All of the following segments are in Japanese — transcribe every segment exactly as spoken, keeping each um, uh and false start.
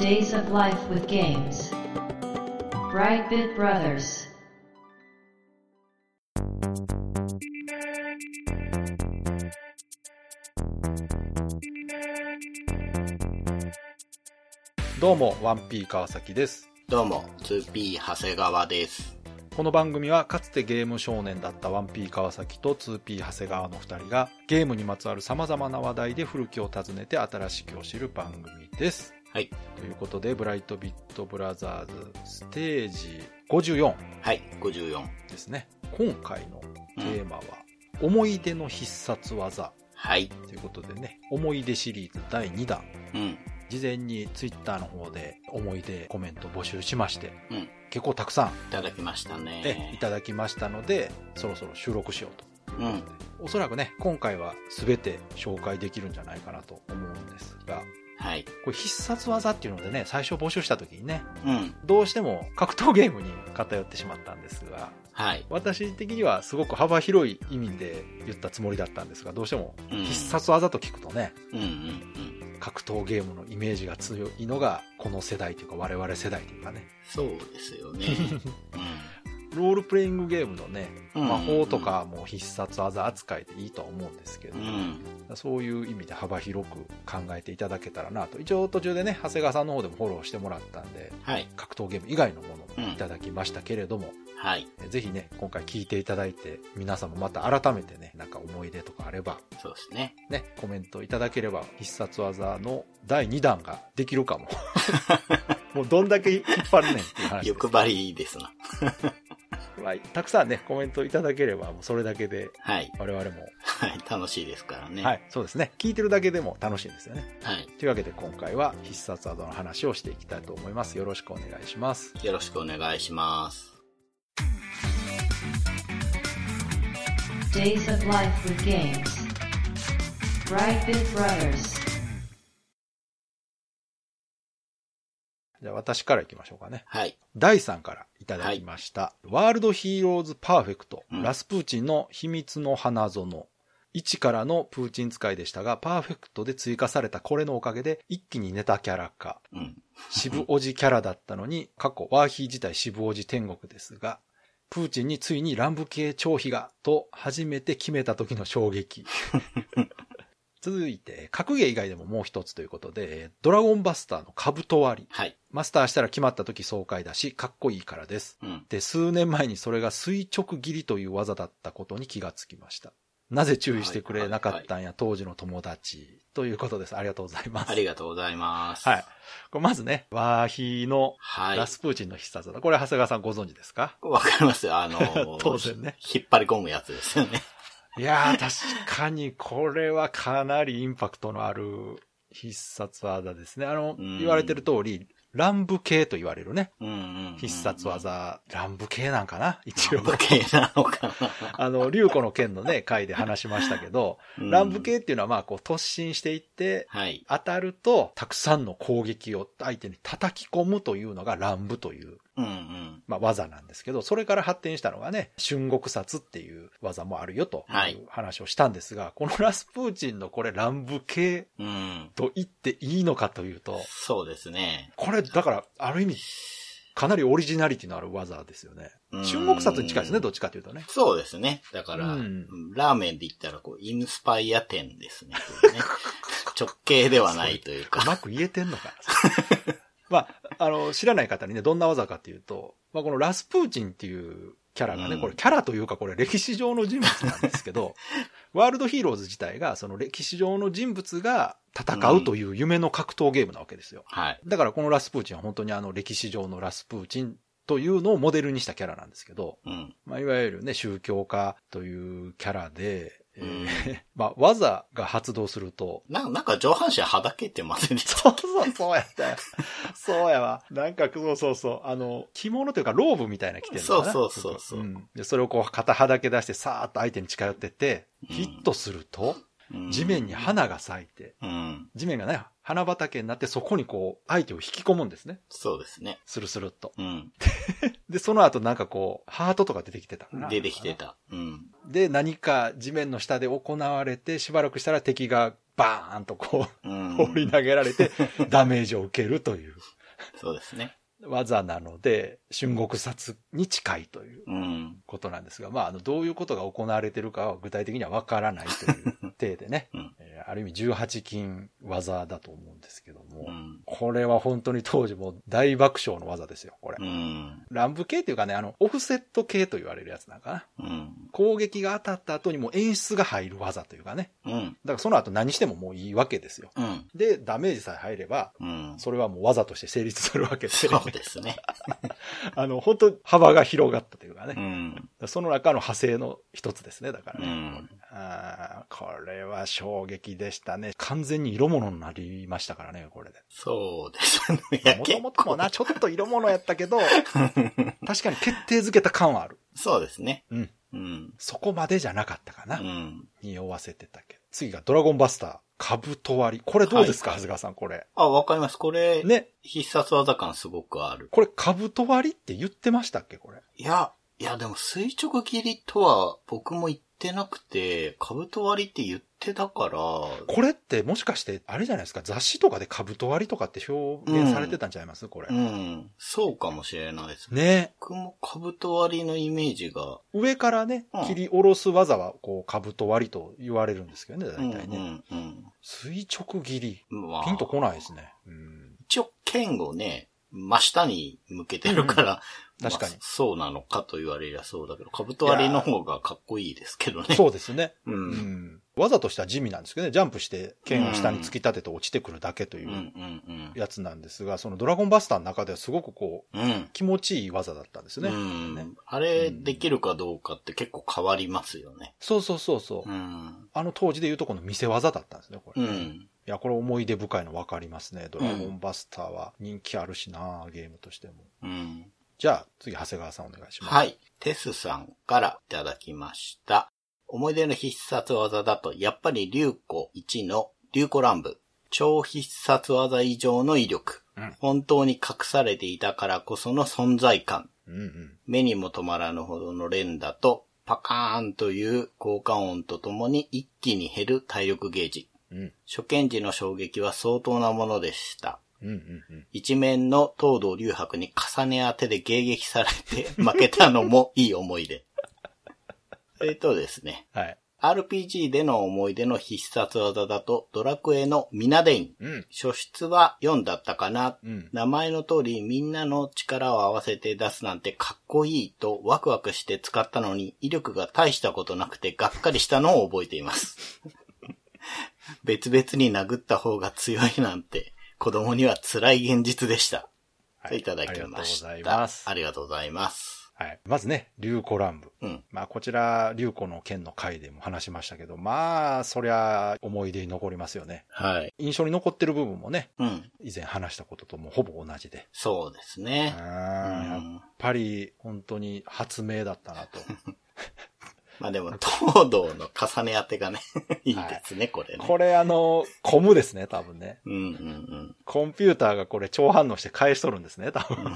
Days of Life with Games Brightbit Brothers。 どうも ワンピー 川崎です。 どうも ツーピー 長谷川です。 この番組はかつてゲーム少年だった ワンピー 川崎と ツーピー 長谷川のふたりがゲームにまつわる様々な話題で古きを訪ねて新しきを知る番組です。 はい。 ということでブライトビットブラザーズステージごじゅうよん。 はい、ごじゅうよんですね。今回のテーマは、うん、思い出の必殺技。 はい。 ということでね、思い出シリーズだいにだん。 うん。 事前にツイッターの方で思い出コメント募集しまして、 うん、 結構たくさんいただきましたね。 えいただきましたので、そろそろ収録しようと。 うん。 おそらくね、今回は全て紹介できるんじゃないかなと思うんですが、 はい。 これ必殺技っていうのでね、最初募集した時にね、 うん、 どうしても格闘ゲームに偏ってしまったんですが、 はい。 私的にはすごく幅広い意味で言ったつもりだったんですが、どうしても必殺技と聞くとね、 うんうんうん、 格闘ゲームのイメージが強いのがこの世代というか我々世代というかね。 そうですよね。 うん、ロールプレイングゲームのね、魔法とかも必殺技扱いでいいとは思うんですけど、うん、そういう意味で幅広く考えていただけたらなと。一応途中でね、長谷川さんの方でもフォローしてもらったんで、 はい、 格闘ゲーム以外のものもいただきましたけれども、 うんはい、 ぜひね、今回聞いていただいて、皆さんもまた改めてね、なんか思い出とかあれば、 そうですね。 ね、コメントいただければ、必殺技のだいにだんができるかも。もうどんだけ引っ張るねんっていう話です。 欲張りですな。 まあ、たくさんね、コメントいただければ、もうそれだけで、 はい。 我々も、 はい、楽しいですからね。 はい、そうですね。聞いてるだけでも楽しいんですよね。 はい。 というわけで今回は必殺技の話をしていきたいと思います。よろしくお願いします。 よろしくお願いします。 Days of Life with Games Brightbit Brothers。 じゃあ私からいきましょうかね。 はい。 だいさんからいただきました。はい、ワールドヒーローズパーフェクト、うん、ラスプーチンの秘密の花園。いちからのプーチン使いでしたが、パーフェクトで追加されたこれのおかげで一気にネタキャラ化。うん、渋おじキャラだったのに、過去ワーヒー自体渋おじ天国ですが、プーチンについに乱舞系徴兵がと初めて決めた時の衝撃。続いて、格ゲー以外でももう一つということで、ドラゴンバスターの兜割り。はい。マスターしたら決まった時爽快だし、かっこいいからです。うん、で、数年前にそれが垂直切りという技だったことに気がつきました。なぜ注意してくれなかったんや、はいはいはい、当時の友達。ということです。ありがとうございます。 ありがとうございます。 はい。これまずね、ワーヒーのラスプーチンの必殺技。これ長谷川さんご存知ですか？ わかりますよ。あのー、 当然ね。 引っ張り込むやつですよね。 いやー、確かにこれはかなりインパクトのある必殺技ですね。あの、言われてる通り、乱舞系と言われるね。うんうんうんうん、必殺技。乱舞系なんかな一応。 乱舞系なのかなあの、竜子の剣のね、回で話しましたけど、うん、乱舞系っていうのはまあ、こう、突進していって、はい、当たると、たくさんの攻撃を相手に叩き込むというのが乱舞という、うんうん、まあ、技なんですけど、それから発展したのがね、春国殺っていう技もあるよという話をしたんですが、はい、このラスプーチンのこれ乱舞系と言っていいのかというと、うん、 そうですね。 これ、だから、ある意味、かなりオリジナリティのある技ですよね。春国殺に近いですね、どっちかというとね。 そうですね。だから、うん、ラーメンで言ったら、こう、インスパイア店ですね。ね直系ではないというか。 うまく言えてんのかな。まあ、あの、知らない方にね、どんな技かというと、まあ、このラスプーチンっていうキャラがね、うん、これキャラというかこれ歴史上の人物なんですけど、ワールドヒーローズ自体がその歴史上の人物が戦うという夢の格闘ゲームなわけですよ。うん、はい。だからこのラスプーチンは本当にあの歴史上のラスプーチンというのをモデルにしたキャラなんですけど、うん、まあ、いわゆるね、宗教家というキャラで、えーうん、まあ、技が発動すると。 な、なんか上半身はだけてませんでした？ そうそう、そうやったよ。そうやわ。なんか、そうそうそう。あの、着物というかローブみたいな着てるのかな。 そうそうそうそう、 うん。で、それをこう、肩はだけ出して、さーっと相手に近寄ってって、ヒットすると、うん、地面に花が咲いて、うん、地面がね、花畑になってそこにこう、相手を引き込むんですね。 そうですね。 スルスルっと。 うん、 で、その後なんかこう、ハートとか出てきてたかな。 出てきてた。うん、 で、何か地面の下で行われて、しばらくしたら敵がバーンとこう、 うん、 放り投げられてダメージを受けるという。 そうですね。 技なので、春国殺に近いということなんですが、うん、まあ、あの、どういうことが行われているかは具体的にはわからないという体でね、うんえー、ある意味じゅうはち金技だと思うんですけども、うん、これは本当に当時も大爆笑の技ですよ、これ。うん、乱舞系っていうかね、あの、オフセット系と言われるやつなんかな。うん、攻撃が当たった後にも演出が入る技というかね。うん、だからその後何してももういいわけですよ。うん、で、ダメージさえ入れば、うん、それはもう技として成立するわけですよ。そうですね。 あの、本当幅が広がったというかね。うん、その中の派生の一つですね、だからね。うん、あこれは衝撃でしたね。完全に色物になりましたからね、これで。 そうですね。 もともともな、ちょっと色物やったけど、確かに決定づけた感はある。 そうですね。 うん。うん、そこまでじゃなかったかな。うん、匂わせてたけど。次がドラゴンバスター。カブト割り。これどうですか、はい、長谷川さん、これ。 あ、わかります。これ、ね。必殺技感すごくある。 これ、カブト割りって言ってましたっけ、これ。 いや、いや、でも垂直切りとは僕も言ってなくて、カブト割りって言ってたから。これってもしかして、あれじゃないですか、雑誌とかでカブト割りとかって表現されてたんちゃいます、うん、これ。 うん。そうかもしれないですね。 ね。 僕もカブト割りのイメージが。 上からね、うん、切り下ろす技は、こう、カブト割りと言われるんですけどね、大体ね。うんうんうん、垂直切り。まあ、ピンとこないですね。うん、 一応、剣をね、真下に向けてるから、 うん、確かに、まあ、 そうなのかと言われりゃそうだけど、カブト割りの方がかっこいいですけどね。 そうですね。うん。うん、技としては地味なんですけどね、ジャンプして剣を下に突き立てて落ちてくるだけというやつなんですが、そのドラゴンバスターの中ではすごくこう、うん、気持ちいい技だったんですね。うんねあれできるかどうかって結構変わりますよね。 そうそうそうそう。うん、あの当時でいうとこの見せ技だったんですね、これ。うんいや、これ思い出深いの分かりますね。ドラゴンバスターは人気あるしな、ゲームとしても。うん、じゃあ、次、長谷川さんお願いします。 はい。テスさんからいただきました。思い出の必殺技だと、やっぱり竜子いちの竜子乱舞。超必殺技以上の威力。うん、本当に隠されていたからこその存在感。うんうん、目にも止まらぬほどの連打と、パカーンという効果音とともに一気に減る体力ゲージ。うん、初見時の衝撃は相当なものでした。うんうんうん、一面の東堂龍白に重ね当てで迎撃されて負けたのもいい思い出。それとですね、はい、アールピージー での思い出の必殺技だとドラクエのミナデイン、うん、初出はよんだったかな、うん、名前の通りみんなの力を合わせて出すなんてかっこいいとワクワクして使ったのに威力が大したことなくてがっかりしたのを覚えています。別々に殴った方が強いなんて子供には辛い現実でした。はい、いただきました。ありがとうございます。ありがとうございます。 はい。まずね、竜子乱舞。うん。まあ、こちら、竜子の剣の回でも話しましたけど、まあ、そりゃ、思い出に残りますよね。はい。印象に残ってる部分もね、うん。以前話したことともほぼ同じで。 そうですね。 うん。やっぱり、本当に発明だったなと。 まあでも、東堂の重ね当てがね、いいですね、はい、これね。 これあの、コムですね、多分ね。うんうんうん。コンピューターがこれ超反応して返しとるんですね、多分。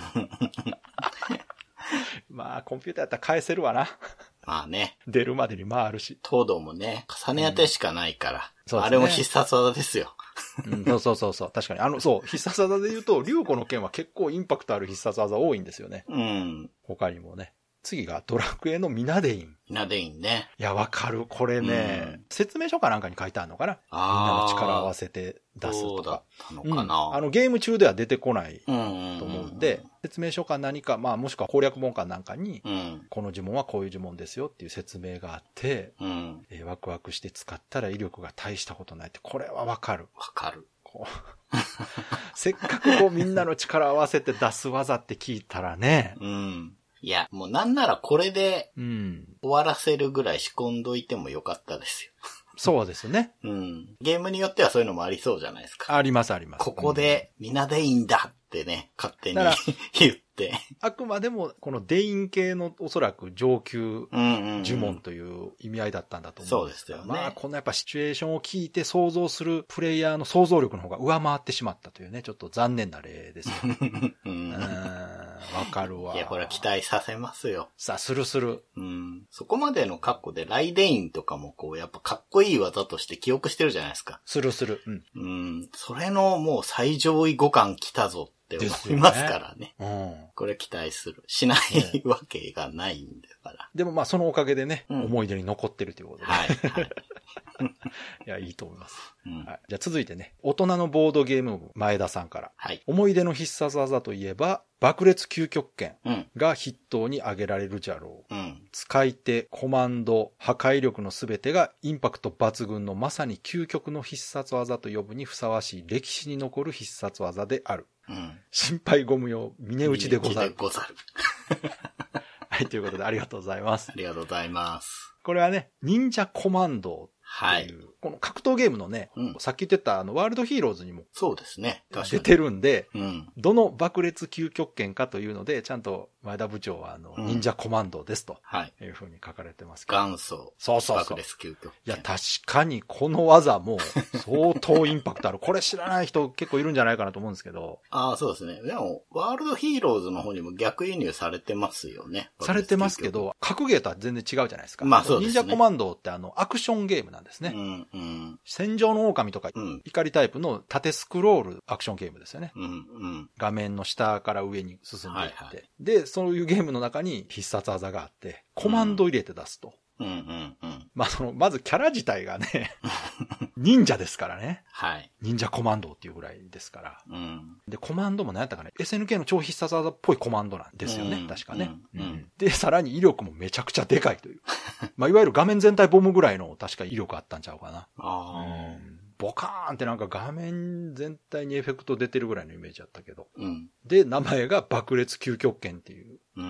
まあ、コンピューターやったら返せるわな。 まあね。 出るまでにまああるし。 東堂もね、重ね当てしかないから。うん、そうですね。あれも必殺技ですよ。 うん、そうそうそうそう。確かに。あの、そう、必殺技で言うと、竜子の剣は結構インパクトある必殺技多いんですよね。うん。他にもね。次がドラクエのミナデイン。 ミナデインね。 いや、わかる。これね、うん、説明書かなんかに書いてあるのかな。みんなの力を合わせて出すとか。そうだったのかな、うん。あの、ゲーム中では出てこないと思うんで、説明書か何か、まあもしくは攻略本かなんかに、うん、この呪文はこういう呪文ですよっていう説明があって、うんえー、ワクワクして使ったら威力が大したことないって、これはわかる。 わかる。こうせっかくこうみんなの力を合わせて出す技って聞いたらね。 うんいや、もうなんならこれで終わらせるぐらい仕込んどいてもよかったですよ。 そうですね。 うん。ゲームによってはそういうのもありそうじゃないですか。 ありますあります。 ここで、みんなでいいんだってね、勝手に言って。 あくまでも、このデイン系のおそらく上級呪文という意味合いだったんだと思うんですけど、そうですよね。まあ、このやっぱシチュエーションを聞いて想像するプレイヤーの想像力の方が上回ってしまったというね、ちょっと残念な例ですよ。うんわかるわ。 いや、これは期待させますよ。 さあ、するする。 うん。そこまでの格好で、ライデインとかもこう、やっぱかっこいい技として記憶してるじゃないですか。 するする。うん。 うん。それのもう最上位互換来たぞって思いますからね。 うん。 これ期待する。しないわけがないんだから。 でもまあそのおかげでね、 うん、 思い出に残ってるということで。 はい。はい。 いや、いいと思います。 うんはい、じゃあ続いてね、大人のボードゲーム部前田さんから。 はい。 思い出の必殺技といえば、爆裂究極拳が筆頭に挙げられるじゃろう。 うん。 使い手、コマンド、破壊力のすべてがインパクト抜群のまさに究極の必殺技と呼ぶにふさわしい歴史に残る必殺技である。 うん。 心配ご無用、峰打ちでござる。 でござる。 はい、ということでありがとうございます。 ありがとうございます。 これはね、忍者コマンドっていう、はい、この格闘ゲームのね、うん、さっき言ってたあのワールドヒーローズにもそうですね。 出てるんで、 うん、 どの爆裂究極拳かというので、ちゃんと前田部長はあの、うん、忍者コマンドですというふうに書かれてますけど。 元祖。 そうそうそう。 爆裂究極拳。 いや、確かにこの技も相当インパクトある。これ知らない人結構いるんじゃないかなと思うんですけど。 ああ、そうですね。でも、ワールドヒーローズの方にも逆輸入されてますよね。 されてますけど、格ゲーとは全然違うじゃないですか。 まあそうですね。 忍者コマンドってあの、アクションゲームなんですね。 うんうん、 戦場の狼とか、うん、怒りタイプの縦スクロールアクションゲームですよね。 うんうん、 画面の下から上に進んでいって、 はいはい、 で、そういうゲームの中に必殺技があって、コマンド入れて出すと。 うんうんうん、 まあその、まずキャラ自体がね、忍者ですからね。 はい。 忍者コマンドっていうぐらいですから。 うん、 で、コマンドも何やったかね、エスエヌケー の超必殺技っぽいコマンドなんですよね。うん、確かね、 うんうん。 で、さらに威力もめちゃくちゃでかいという。まあいわゆる画面全体ボムぐらいの確か威力あったんちゃうかな。 あうんボカーンってなんか画面全体にエフェクト出てるぐらいのイメージだったけど。 うん、 で、名前が爆裂究極拳っていう。 うん、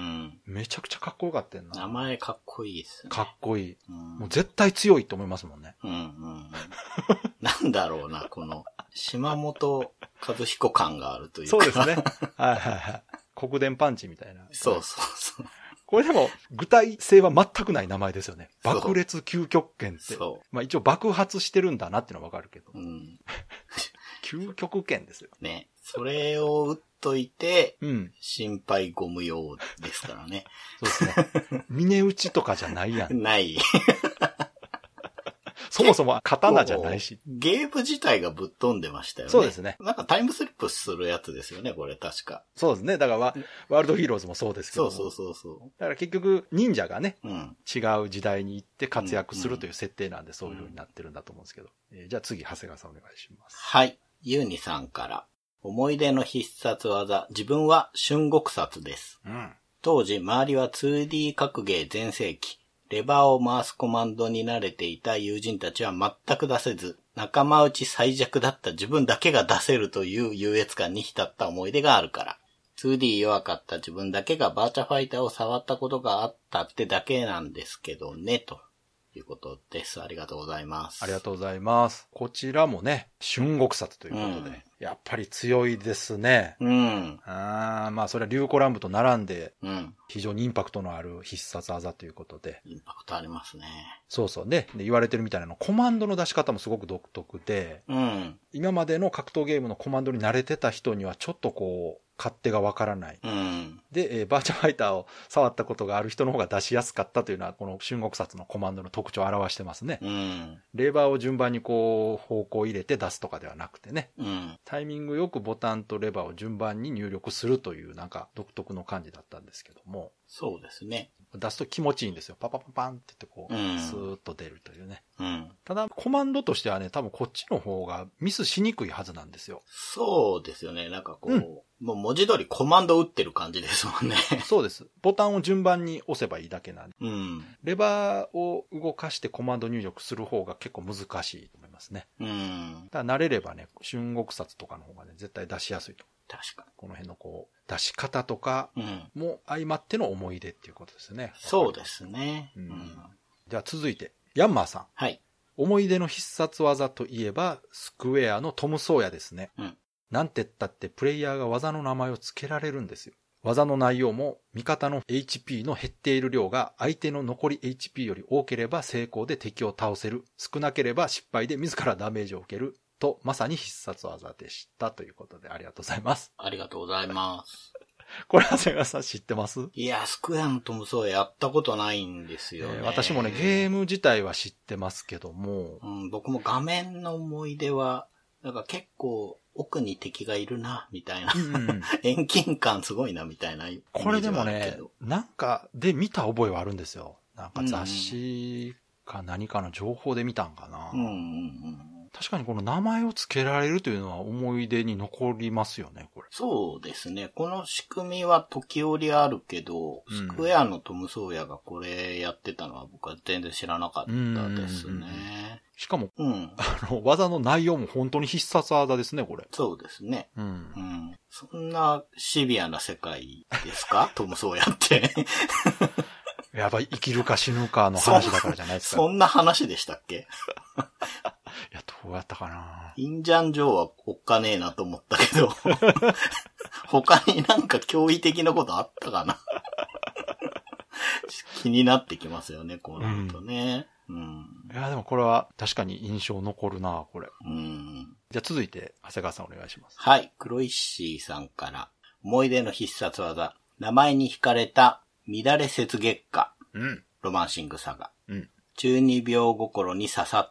めちゃくちゃかっこよかったんな。 名前かっこいいですね。 かっこいい。 うん、 もう絶対強いと思いますもんね。 うんうん、なんだろうな、この、島本和彦感があるというか。 そうですね。はいはいはい。黒電パンチみたいな。 そうそうそう。 これでも、具体性は全くない名前ですよね。爆裂究極拳って。 そう。 まあ一応爆発してるんだなっていうのはわかるけど。 うん。 究極拳ですよ。 ね。それを打っといて、 うん。 心配ご無用ですからね。 そうですね。峰打ちとかじゃないやん。 ない。 そもそも刀じゃないし。 ゲーム自体がぶっ飛んでましたよね。 そうですね。 なんかタイムスリップするやつですよね、これ確か。 そうですね。だからワールドヒーローズもそうですけど。 そうそうそうそう。 だから結局忍者がね、 うん、 違う時代に行って活躍するという設定なんでそういう風になってるんだと思うんですけど。えー、じゃあ次、長谷川さんお願いします。 はい。ユーニさんから。思い出の必殺技、自分は春極殺です。 うん、 当時、周りは ツーディー 格ゲー全盛期。レバーを回すコマンドに慣れていた友人たちは全く出せず、仲間内最弱だった自分だけが出せるという優越感に浸った思い出があるから。ツーディー 弱かった自分だけがバーチャファイターを触ったことがあったってだけなんですけどね、ということです。ありがとうございます。 ありがとうございます。こちらもね、春極殺ということで、うん、やっぱり強いですね。 うん。 あまあ、それは竜虎乱舞と並んで、 うん。 非常にインパクトのある必殺技ということで。 インパクトありますね。 そうそうね。で言われてるみたいなの、コマンドの出し方もすごく独特で、 うん。 今までの格闘ゲームのコマンドに慣れてた人にはちょっとこう、勝手がわからない。 うん、 で、えー、バーチャファイターを触ったことがある人の方が出しやすかったというのは、この春極殺のコマンドの特徴を表してますね。 うん、 レバーを順番にこう、方向を入れて出すとかではなくてね。 うん、 タイミングよくボタンとレバーを順番に入力するという、なんか独特の感じだったんですけども。 そうですね。 出すと気持ちいいんですよ。パパパパンって言ってこう、 うん、 スーッと出るというね。 うん、 ただ、コマンドとしてはね、多分こっちの方がミスしにくいはずなんですよ。 そうですよね。なんかこう、 うん、 もう文字通りコマンド打ってる感じですもんね。 そうです。ボタンを順番に押せばいいだけなんで。 うん、 レバーを動かしてコマンド入力する方が結構難しいと思いますね。 うん、 だから慣れればね、春極殺とかの方がね、絶対出しやすいと。 確かに。 この辺のこう、出し方とかも相まっての思い出っていうことですね。 そうですね。 うんうん、じゃあ続いて、ヤンマーさん。 はい。 思い出の必殺技といえば、スクエアのトム・ソーヤですね。 うん。 なんて言ったってプレイヤーが技の名前を付けられるんですよ。技の内容も味方の エイチピー の減っている量が相手の残り エイチピー より多ければ成功で敵を倒せる。少なければ失敗で自らダメージを受ける。と、まさに必殺技でしたということでありがとうございます。 ありがとうございます。 これ、長谷川さん知ってます？ いや、スクエアのトムソーヤやったことないんですよね。 えー、私もね、ゲーム自体は知ってますけども。 うん、僕も画面の思い出は、なんか結構奥に敵がいるな、みたいな。うんうん、遠近感すごいな、みたいな。 これでもね、なんかで見た覚えはあるんですよ。なんか雑誌か何かの情報で見たんかな。うんうんうん、確かにこの名前を付けられるというのは思い出に残りますよね、これ。 そうですね。この仕組みは時折あるけど、うん、スクエアのトム・ソーヤがこれやってたのは僕は全然知らなかったですね。 しかも、うん、あの、技の内容も本当に必殺技ですね、これ。 そうですね。うん。うん、そんなシビアな世界ですかトム・ソーヤって。 やっぱり生きるか死ぬかの話だからじゃないですか。 そんな話でしたっけ？ いや、どうやったかな。 インジャンジョーはおっかねえなと思ったけど、他になんか驚異的なことあったかな。気になってきますよね、こうなるとね。うんうん、 いや、でもこれは確かに印象残るな、これ。うん、じゃあ続いて、長谷川さんお願いします。 はい。黒石さんから、思い出の必殺技、名前に惹かれた乱れ雪月花、うん、ロマンシングサガ、うん、中二病心に刺さった、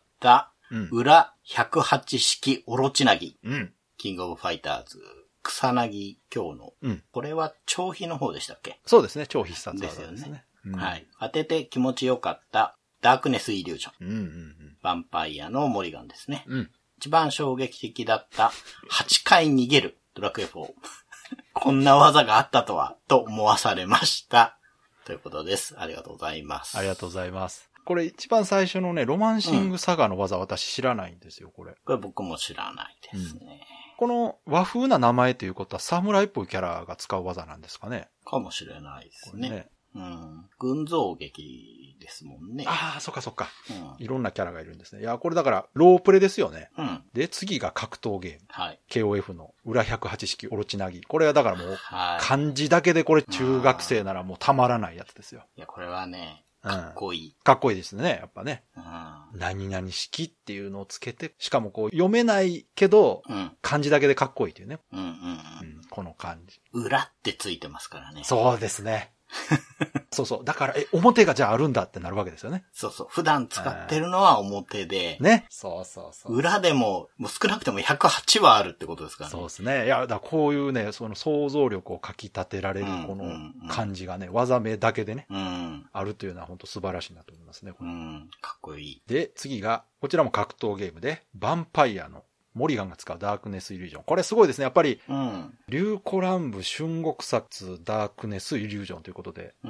うん、裏ひゃくはち式オロチナギ、うん、キングオブファイターズ、草薙京の、うん、これは長飛の方でしたっけ？ そうですね、超必殺技ですね。ですよね。 うん、はい。当てて気持ちよかったダークネスイリュージョン。うんうんうん、ヴァンパイアのモリガンですね。うん、一番衝撃的だったはちかい逃げるドラクエフォー。こんな技があったとは、と思わされました。ということです。ありがとうございます。 ありがとうございます。これ一番最初のね、ロマンシングサガの技、うん、私知らないんですよ、これ。 これ僕も知らないですね。うん、 この和風な名前ということは侍っぽいキャラが使う技なんですかね。 かもしれないですね。ね、うん。群像劇ですもんね。 ああ、そっかそっか、うん。いろんなキャラがいるんですね。いや、これだからロープレですよね。うん。で、次が格闘ゲーム。はい。ケーオーエフ の裏ひゃくはち式オロチナギ。これはだからもう、はい、漢字だけでこれ中学生ならもうたまらないやつですよ。 いや、これはね、かっこいい、 うん。かっこいいですね、やっぱね。うん、何々式っていうのをつけて、しかもこう読めないけど、うん、漢字だけでかっこいいというね。うんうんうんうん、この漢字。 裏ってついてますからね。 そうですね。そうそう。だから、え、表がじゃああるんだってなるわけですよね。 そうそう。普段使ってるのは表で。 ね。そうそうそう。 裏でも、もう少なくてもひゃくはちはあるってことですからね。 そうですね。いや、だからこういうね、その想像力をかき立てられるこの漢字がね、うんうんうん、技名だけでね、うん、あるというのは本当素晴らしいなと思いますね。これうん。 かっこいい。 で、次が、こちらも格闘ゲームで、ヴァンパイアのモリガンが使うダークネスイリュージョン。これすごいですね。やっぱり、うん、竜子乱舞、春極殺、ダークネスイリュージョンということで、うん、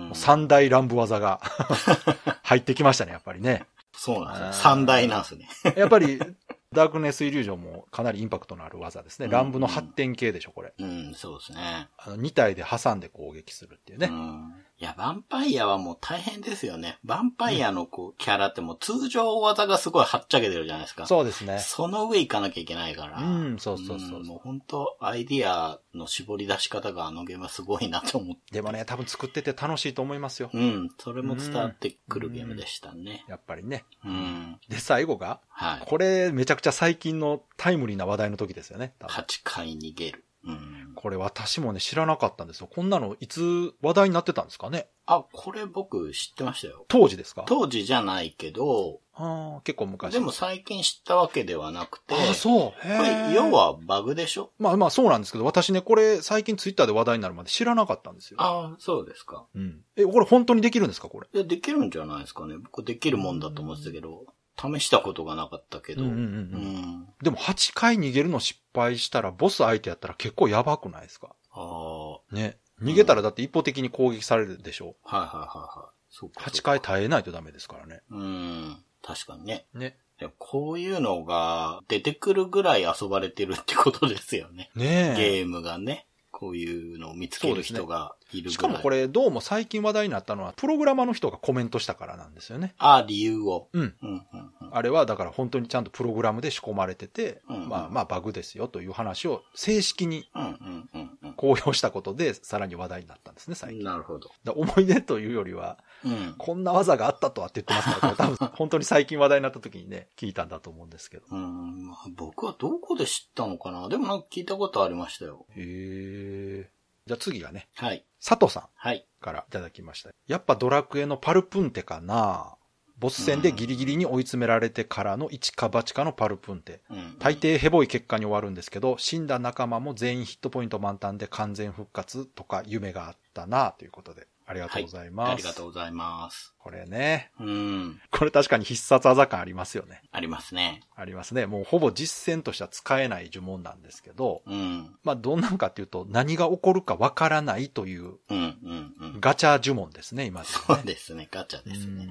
三大乱舞技が入ってきましたね、やっぱりね。 そうなんですね。三大なんですね。 やっぱり、ダークネスイリュージョンもかなりインパクトのある技ですね。乱舞の発展系でしょ、これ。 うん、そうですね。 あの、に体で挟んで攻撃するっていうね。うん、 いや、ヴァンパイアはもう大変ですよね。ヴァンパイアのこう、キャラってもう通常技がすごいはっちゃけてるじゃないですか。 そうですね。 その上行かなきゃいけないから。 うん、そうそうそうそう、うん。 もう本当アイディアの絞り出し方があのゲームはすごいなと思って。 でもね、多分作ってて楽しいと思いますよ。 うん、それも伝わってくるゲームでしたね。 やっぱりね。うん。で、最後が、はい。これめちゃくちゃ最近のタイムリーな話題の時ですよね。 はちかい逃げる。うん、 これ私もね知らなかったんですよ。こんなのいつ話題になってたんですかね。 あ、これ僕知ってましたよ。 当時ですか？ 当時じゃないけど。 ああ、結構昔。 でも最近知ったわけではなくて。 ああ、そう。へこれ要はバグでしょ？ まあまあそうなんですけど、私ねこれ最近ツイッターで話題になるまで知らなかったんですよ。 ああ、そうですか。 うん。え、これ本当にできるんですかこれ？ いや、できるんじゃないですかね。僕できるもんだと思ってたけど。試したことがなかったけど。うんうんうんうん、 でもはちかい逃げるの失敗したらボス相手やったら結構やばくないですか？ああ。ね。逃げたらだって一方的に攻撃されるでしょ？うん、はいはいはいはい。そうか。はちかい耐えないとダメですからね。 うん。確かにね。ね。こういうのが出てくるぐらい遊ばれてるってことですよね。ねえ。ゲームがね。こういうのを見つける人がいるぐらい。 しかもこれどうも最近話題になったのはプログラマーの人がコメントしたからなんですよね。 ああ、理由を。うん。 うんうんうん、あれはだから本当にちゃんとプログラムで仕込まれてて、うんうん、まあまあバグですよという話を正式に公表したことでさらに話題になったんですね、最近。 なるほど。 だ思い出というよりは、うん、こんな技があったとはって言ってますから、多分本当に最近話題になった時にね、聞いたんだと思うんですけど。 うん、まあ、僕はどこで知ったのかな？でもなんか聞いたことありましたよ。 へー。 じゃあ次がね、 はい。 佐藤さんはい。 からいただきました。やっぱドラクエのパルプンテかな。ボス戦でギリギリに追い詰められてからの一か八かのパルプンテ。 うん、 大抵ヘボい結果に終わるんですけど、死んだ仲間も全員ヒットポイント満タンで完全復活とか夢があったなということで。ありがとうございます。はい、 ありがとうございます。 これね。 うん。 これ確かに必殺技感ありますよね。 ありますね。 ありますね。もうほぼ実践としては使えない呪文なんですけど、 うん。 まあどんなんかっていうと何が起こるかわからないという、 うんうんうん。 ガチャ呪文ですね、今ですね。 そうですね、ガチャですね。うんうんうん、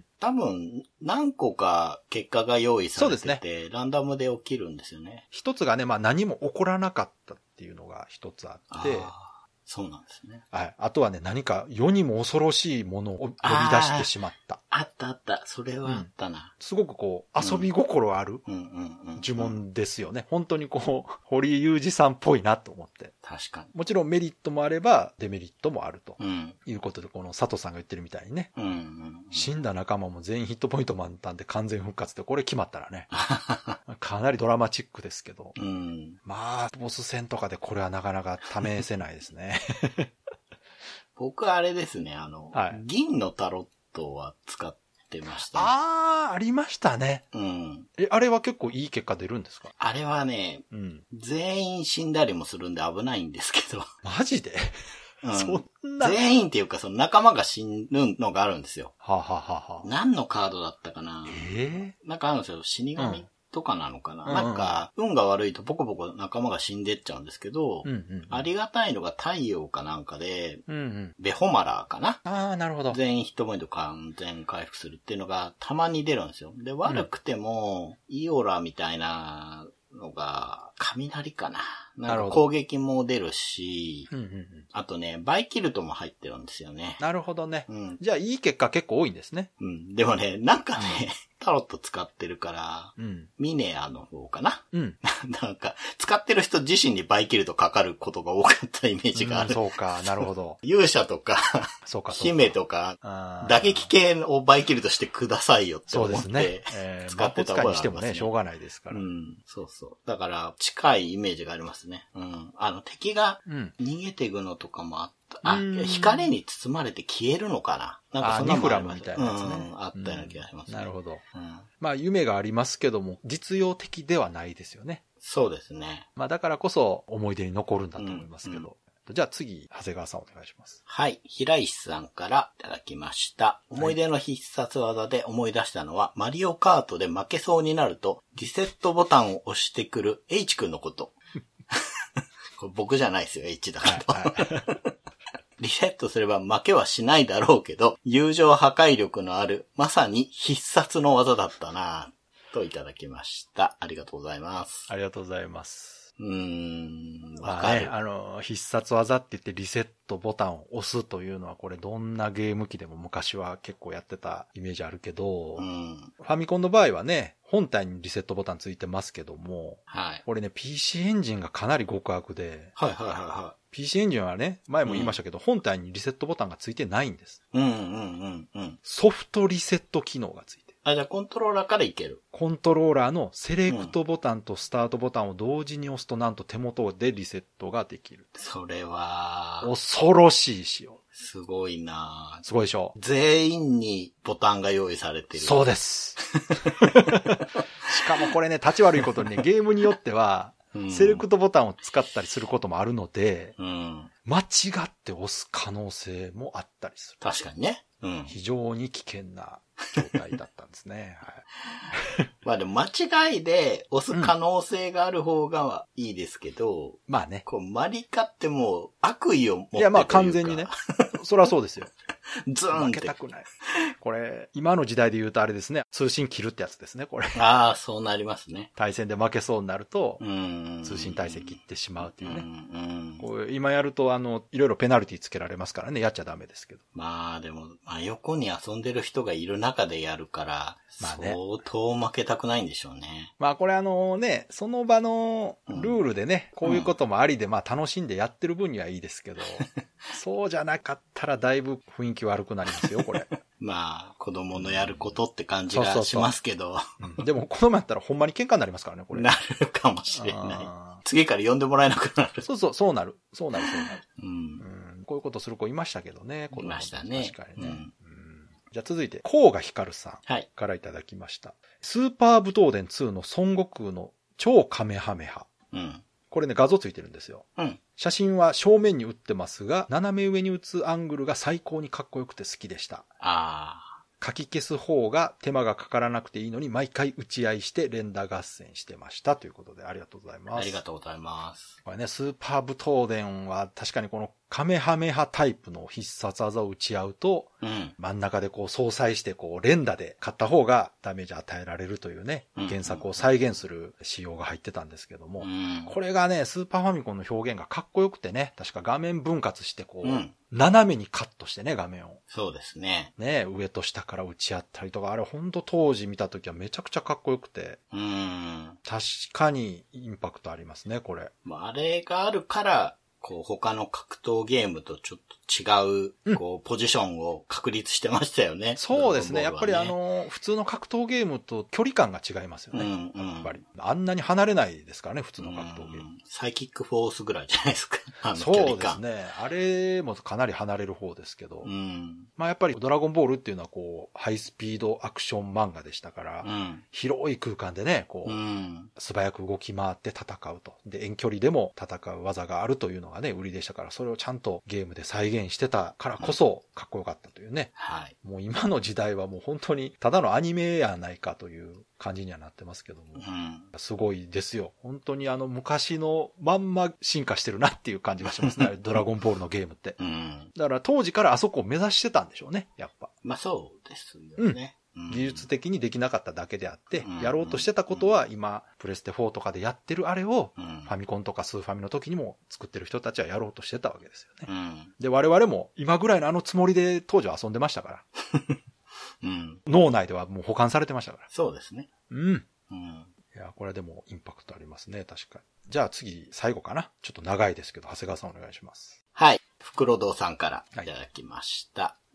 多分、何個か結果が用意されてて、そうですね、ランダムで起きるんですよね。 一つがね、まあ何も起こらなかったっていうのが一つあって、 そうなんですね。 はい。あとはね、何か世にも恐ろしいものを呼び出してしまった。 あったあった。それはあったな。うん、 すごくこう、遊び心ある呪文ですよね。本当にこう、堀井雄二さんっぽいなと思って。 確かに。 もちろんメリットもあれば、デメリットもあると。うん、いうことで、この佐藤さんが言ってるみたいにね。うんうんうん、死んだ仲間も全員ヒットポイント満タンで完全復活で、これ決まったらね。かなりドラマチックですけど。うん、まあ、ボス戦とかでこれはなかなか試せないですね。 僕はあれですね、あの、はい、銀のタロットは使ってましたね。 ああ、ありましたね。うん。え、あれは結構いい結果出るんですか？ あれはね、うん、全員死んだりもするんで危ないんですけど。 マジで？ うん、そんな。全員っていうか、その仲間が死ぬのがあるんですよ。 はあ、はははあ、 何のカードだったかな？ えー、なんかあるんですよ、死神。うんとかなのかな、うんうん、なんか、運が悪いとポコポコ仲間が死んでっちゃうんですけど、うんうんうん、ありがたいのが太陽かなんかで、うんうん、ベホマラーかな、 ああ、なるほど。 全員ヒットポイント完全回復するっていうのがたまに出るんですよ。で、悪くても、うん、イオラみたいなのが、雷かな。なんか攻撃も出るし、うんうんうん、あとね、バイキルトも入ってるんですよね。 なるほどね。うん、じゃあいい結果結構多いんですね。 うん。でもね、なんかね、タロット使ってるから、うん、ミネアの方かな。うん。なんか、使ってる人自身にバイキルトかかることが多かったイメージがある。 うん、そうか、なるほど。 勇者とか、そうかそうか姫とか、打撃系をバイキルトしてくださいよって思って、そうですね。えー、使ってた方が、ね。にしてもね、 しょうがないですから。 うん。そうそう。だから、近いイメージがありますね。うん。あの、敵が逃げていくのとかもあった。あ、光に包まれて消えるのかな、なんかそんなもありました。ニフラムみたいなやつね。うん、あったような気がしますね。 なるほど。うん、まあ、夢がありますけども、実用的ではないですよね。 そうですね。 まあ、だからこそ思い出に残るんだと思いますけど。うんうん、じゃあ次、長谷川さんお願いします。 はい。平石さんからいただきました。思い出の必殺技で思い出したのは、はい、マリオカートで負けそうになると、リセットボタンを押してくる H 君のこと。これ僕じゃないですよ、H だから。はいはいリセットすれば負けはしないだろうけど、友情破壊力のある、まさに必殺の技だったなぁ、といただきました。ありがとうございます。 ありがとうございます。 うーん、 わかる。まあね、あの、必殺技って言ってリセットボタンを押すというのは、これどんなゲーム機でも昔は結構やってたイメージあるけど、うん、ファミコンの場合はね、本体にリセットボタンついてますけども、はい、これね、ピーシー エンジンがかなり極悪で、 はいはいはいはい。 ピーシー エンジンはね、前も言いましたけど、うん、本体にリセットボタンがついてないんです。 うんうんうんうん。 ソフトリセット機能がついてる。 あ、じゃあコントローラーからいける。 コントローラーのセレクトボタンとスタートボタンを同時に押すと、なんと手元でリセットができる。 それは、 恐ろしい仕様。 すごいなぁ。 すごいでしょ。 全員にボタンが用意されてる。 そうです。しかもこれね、立ち悪いことにね、ゲームによっては、うん、セレクトボタンを使ったりすることもあるので、うん、間違って押す可能性もあったりする。 確かにね。うん、 非常に危険な状態だったんですね。 はい、まあでも間違いで押す可能性がある方がいいですけど、うん、 まあね。 こうマリカってもう悪意を持ってるというか。 いやまあ完全にね。そりゃそうですよ。 ズーンって。 負けたくない。これ、今の時代で言うとあれですね。通信切るってやつですね、これ。 ああ、そうなりますね。 対戦で負けそうになると、通信体制切ってしまうっていうね。うんこう今やると、あの、いろいろペナルティつけられますからね。やっちゃダメですけど。 まあでも、真横に遊んでる人がいる中でやるから、まあね、相当負けたくないんでしょうね。 まあこれあのね、その場のルールでね、うん、こういうこともありで、まあ楽しんでやってる分にはいいですけど、そうじゃなかったらだいぶ雰囲気悪くなりますよ、これ。 まあ、子供のやることって感じがしますけど。 うん、でも、このままやったらほんまに喧嘩になりますからね、これ。 なるかもしれない。次から呼んでもらえなくなる。 そうそう、そうなる。そうなる、そうなる。 うんうん、こういうことする子いましたけどね、 いましたね。 確かにね。 うんうん、じゃあ続いて、甲賀ひかるさんからいただきました。はい、スーパー武闘伝ツーの孫悟空の超カメハメハ。うん、これね、画像ついてるんですよ。うん、写真は正面に写ってますが、斜め上に写つアングルが最高にかっこよくて好きでした。ああ。書き消す方が手間がかからなくていいのに毎回打ち合いして連打合戦してましたということでありがとうございます。 ありがとうございます。 これね、スーパー武闘伝は確かにこのカメハメハタイプの必殺技を打ち合うと、うん、真ん中でこう相殺してこう連打で勝った方がダメージ与えられるというね、うん、原作を再現する仕様が入ってたんですけども、うん、これがね、スーパーファミコンの表現がかっこよくてね、確か画面分割してこう、うん斜めにカットしてね、画面を。 そうですね。 ね、上と下から打ち合ったりとか、あれほんと当時見たときはめちゃくちゃかっこよくて。うーん。確かにインパクトありますね、これ。 あれがあるから、こう他の格闘ゲームとちょっと違う、こう、ポジションを確立してましたよね。 うん、そうですね。やっぱりあの、普通の格闘ゲームと距離感が違いますよね。うんうん、やっぱり。あんなに離れないですからね、普通の格闘ゲーム。 サイキックフォースぐらいじゃないですか。あのそうですね。あれもかなり離れる方ですけど。うん、まあやっぱりドラゴンボールっていうのはこう、ハイスピードアクション漫画でしたから、うん、広い空間でね、こう、うん、素早く動き回って戦うと。で、遠距離でも戦う技があるというのがね、売りでしたから、それをちゃんとゲームで再現してたからこそかっこよかったというね。はい。もう今の時代はもう本当にただのアニメやないかという感じにはなってますけども。うん、すごいですよ。本当にあの昔のまんま進化してるなっていう感じがしますね。ドラゴンボールのゲームって。うん、だから当時からあそこを目指してたんでしょうね、やっぱ。 まあそうですよね。 うん、技術的にできなかっただけであって、やろうとしてたことは今、プレステフォーとかでやってるあれを、ファミコンとかスーファミの時にも作ってる人たちはやろうとしてたわけですよね。うん、で、我々も今ぐらいのあのつもりで当時は遊んでましたから。うん、脳内ではもう保管されてましたから。 そうですね。うん。 うん、いや、これでもインパクトありますね、確かに。じゃあ次、最後かな。ちょっと長いですけど、長谷川さんお願いします。 はい。袋堂さんからいただきました。はい、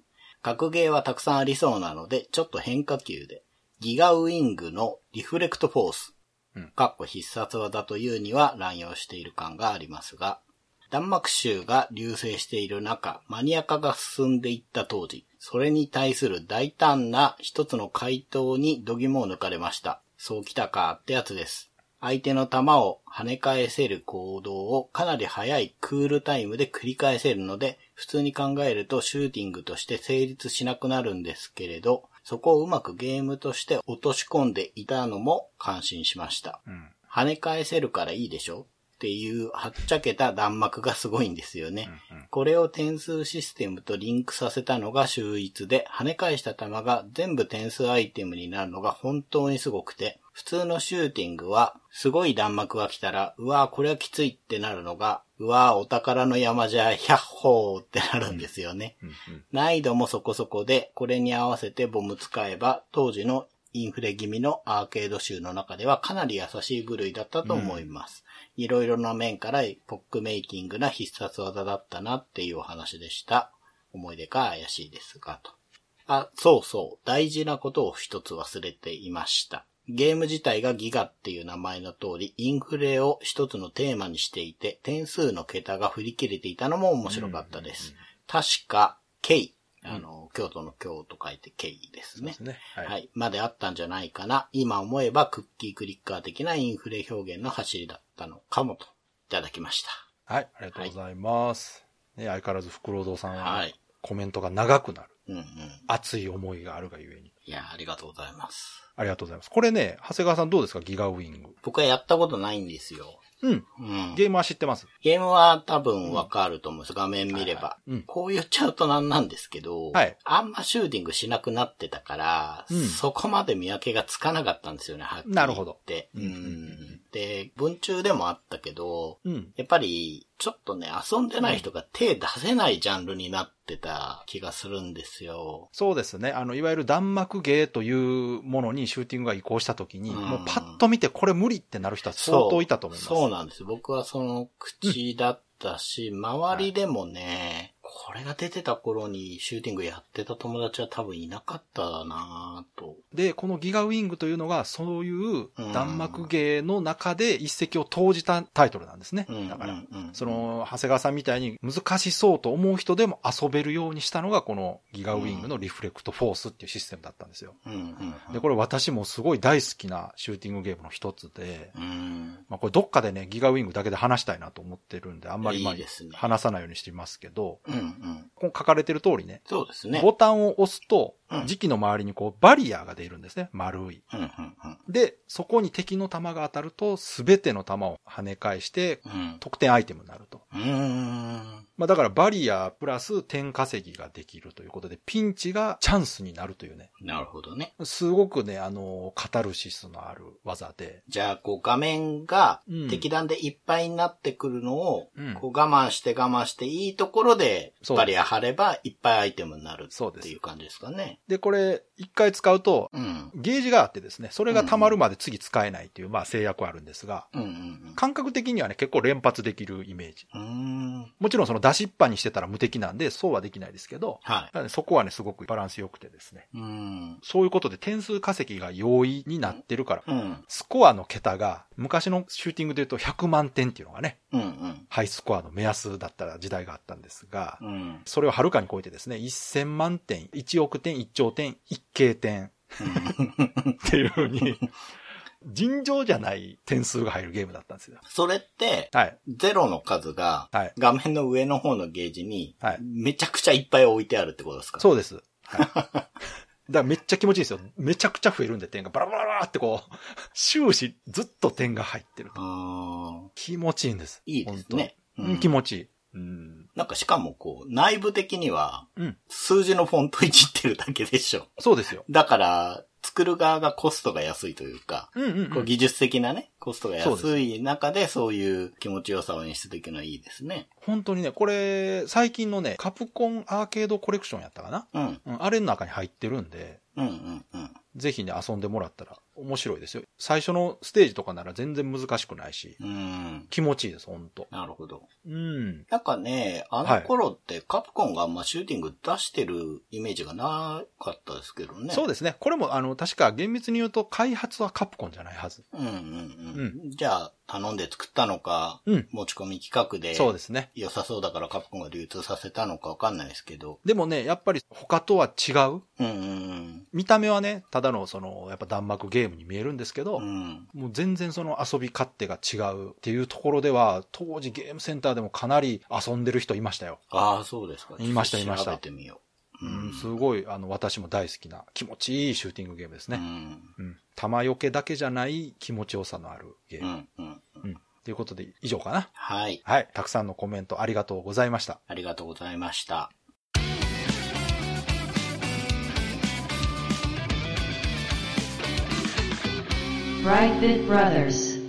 格ゲーはたくさんありそうなので、ちょっと変化球で、ギガウィングのリフレクトフォース、うん、かっこ必殺技というには乱用している感がありますが、弾幕集が隆盛している中、マニア化が進んでいった当時、それに対する大胆な一つの回答に度肝を抜かれました。そうきたかってやつです。相手の弾を跳ね返せる行動をかなり早いクールタイムで繰り返せるので、普通に考えるとシューティングとして成立しなくなるんですけれど、そこをうまくゲームとして落とし込んでいたのも感心しました。うん、跳ね返せるからいいでしょっていうはっちゃけた弾幕がすごいんですよね。うんうん、これを点数システムとリンクさせたのが秀逸で、跳ね返した弾が全部点数アイテムになるのが本当にすごくて、普通のシューティングはすごい弾幕が来たら、うわーこれはきついってなるのが、うわーお宝の山じゃひゃっほーってなるんですよね。うんうん、難易度もそこそこで、これに合わせてボム使えば、当時のインフレ気味のアーケード集の中ではかなり優しい部類だったと思います。いろいろな面からポックメイキングな必殺技だったなっていうお話でした。思い出が怪しいですが、と。あ、そうそう、大事なことを一つ忘れていました。ゲーム自体がギガっていう名前の通り、インフレを一つのテーマにしていて、点数の桁が振り切れていたのも面白かったです。確か、K。あの、うん、京都の京と書いて K ですね。そうですね。はい。はい。まであったんじゃないかな。今思えばクッキークリッカー的なインフレ表現の走りだったのかもと、いただきました。 はい。ありがとうございます。はい、ね、相変わらず袋堂さんは、はい、コメントが長くなる。うんうん。熱い思いがあるがゆえに。 いや、ありがとうございます。 ありがとうございます。これね、長谷川さんどうですか、ギガウィング。 僕はやったことないんですよ。 うん。うん。ゲームは知ってます。 ゲームは多分わかると思うんです。画面見れば、はいはい。うん。こう言っちゃうとなんなんですけど、はい。あんまシューティングしなくなってたから、うん、そこまで見分けがつかなかったんですよね、はっきり言って。なるほど。うん。うん、で、文中でもあったけど、うん。やっぱり、ちょっとね、遊んでない人が手出せないジャンルになってた気がするんですよ。 そうですね。あの、いわゆる弾幕ゲーというものにシューティングが移行したときに、うん、もうパッと見てこれ無理ってなる人は相当いたと思います。 そう、そうなんです。僕はその口だったし、うん、周りでもね、 これが出てた頃にシューティングやってた友達は多分いなかったなぁと。 で、このギガウィングというのが、そういう弾幕芸の中で一石を投じたタイトルなんですね。だから、その、長谷川さんみたいに難しそうと思う人でも遊べるようにしたのが、このギガウィングのリフレクトフォースっていうシステムだったんですよ。で、これ私もすごい大好きなシューティングゲームの一つで、まあこれどっかでね、ギガウィングだけで話したいなと思ってるんで、あんまりまあ話さないようにしていますけど、うんうん、こう書かれてる通りね、 そうですね。 ボタンを押すと、磁気の周りにこうバリアが出るんですね。丸い。うんうんうん、で、そこに敵の弾が当たると、すべての弾を跳ね返して、得点アイテムになると。うーんまあだからバリアプラス点稼ぎができるということで、ピンチがチャンスになるというね。 なるほどね。 すごくね、あの、カタルシスのある技で。 じゃあ、こう画面が敵弾でいっぱいになってくるのを、うん、こう我慢して我慢していいところで、バリア張ればいっぱいアイテムになるっていう感じですかね。 で、これ、一回使うと、うん、ゲージがあってですね、それが溜まるまで次使えないっていう、まあ制約はあるんですが、うんうんうん、感覚的にはね、結構連発できるイメージ。うーんもちろんその出しっぱにしてたら無敵なんで、そうはできないですけど、はい、そこはね、すごくバランス良くてですね。うんそういうことで点数稼ぎが容易になってるから、うん、スコアの桁が、昔のシューティングで言うとひゃくまんてんっていうのがね、うんうん、ハイスコアの目安だった時代があったんですが、うん、それをはるかに超えてですね、せんまんてん、いちおくてん、いっちょうてん、いっけいてんっていう風に、尋常じゃない点数が入るゲームだったんですよ。 それって、はい、ゼロの数が、画面の上の方のゲージに、めちゃくちゃいっぱい置いてあるってことですか？ そうです。はいだからめっちゃ気持ちいいですよ。めちゃくちゃ増えるんで点がバラバラバラってこう、終始ずっと点が入ってると。気持ちいいんです。 いいですね。 うん、気持ちいい。 うん、なんかしかもこう、内部的には、数字のフォントいじってるだけでしょ。 そうですよ。 だから、作る側がコストが安いというか、うんうんうん、こう技術的なね、コストが安い中でそういう気持ちよさを演出できるのはいいですね。 本当にね、これ、最近のね、カプコンアーケードコレクションやったかな、うんうん、あれの中に入ってるんで、うんうんうん、ぜひね、遊んでもらったら面白いですよ。最初のステージとかなら全然難しくないし、うん、気持ちいいです、ほんと。 なるほど。うん。なんかね、あの頃ってカプコンがあんまシューティング出してるイメージがなかったですけどね。 そうですね。これもあの、確か厳密に言うと開発はカプコンじゃないはず。うんうんうん。 うん、じゃあ、頼んで作ったのか、うん、持ち込み企画で、 そうですね。 良さそうだからカプコンが流通させたのかわかんないですけど。 でもね、やっぱり他とは違う。うんうんうん、見た目はね、ただのその、やっぱ弾幕ゲームに見えるんですけど、うん、もう全然その遊び勝手が違うっていうところでは、当時ゲームセンターでもかなり遊んでる人いましたよ。 ああ、そうですか。 いましたいました。 調べてみよう。 うん、すごい、あの、私も大好きな気持ちいいシューティングゲームですね。うん。うん。弾よけだけじゃない気持ちよさのあるゲーム。うん。うん。うん。ということで、以上かな。 はい。 はい。たくさんのコメントありがとうございました。 ありがとうございました。 Brightbit Brothers。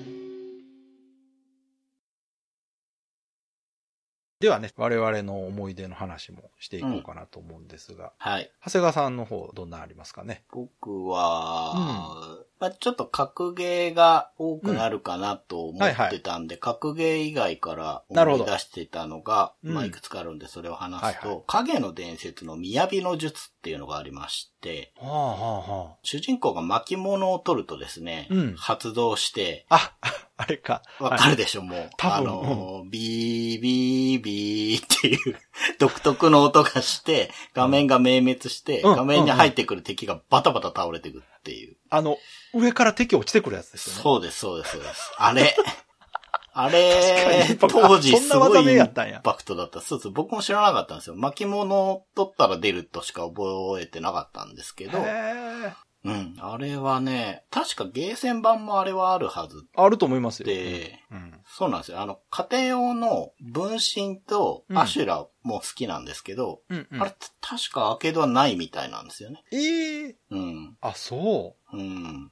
ではね、我々の思い出の話もしていこうかなと思うんですが、うん、はい。長谷川さんの方、どんなありますかね？ 僕は、うんまあ、ちょっと格ゲーが多くなるかなと思ってたんで、うんはいはい、格ゲー以外から思い出してたのが、まあ、いくつかあるんでそれを話すと、うんはいはい、影の伝説の雅の術っていうのがありまして、はあはあはあ、主人公が巻物を取るとですね、うん、発動して、 ああれか。 わかるでしょ、もう。多分。あの、ビービービーっていう独特の音がして、画面が明滅して、うん、画面に入ってくる敵がバタバタ倒れてくるっていう。 あの、上から敵落ちてくるやつですよね。 そうです、そうです、そうです。あれ。あれ、当時すごいインパクトだった。そうです。僕も知らなかったんですよ。巻物を取ったら出るとしか覚えてなかったんですけど。へーうん。あれはね、確かゲーセン版もあれはあるはず。 あると思いますよ。 で、うん、そうなんですよ。あの、家庭用の分身とアシュラも好きなんですけど、うんうん、あれ確かアーケードはないみたいなんですよね。 ええー、 うん。 あ、そう。 うん。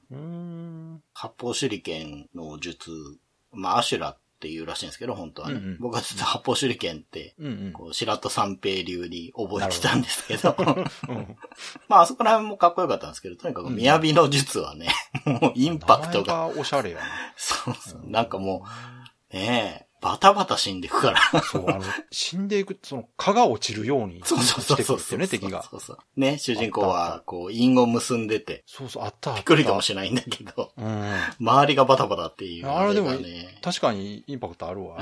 うーん。発泡手裏剣の術、まあアシュラっていうらしいんですけど、本当はね。うんうん、僕はずっと発泡手裏剣って、うんうん、こう白戸三平流に覚えてたんですけど、うん、まああそこら辺もかっこよかったんですけど、とにかく雅の術はね、もうインパクトが。 名前がおしゃれやな。 そうそう。なんかもう、ねえ、 バタバタ死んでいくから。 そう、あの、死んでいく、その、蚊が落ちるようにしてくるっていうね、敵が。 そうそう。ね、主人公は、こう、因を結んでて。 そうそう、あったあった。 びっくりかもしれないんだけど。 うん。 周りがバタバタっていう、 ね。あれでも、確かにインパクトあるわ。 うん。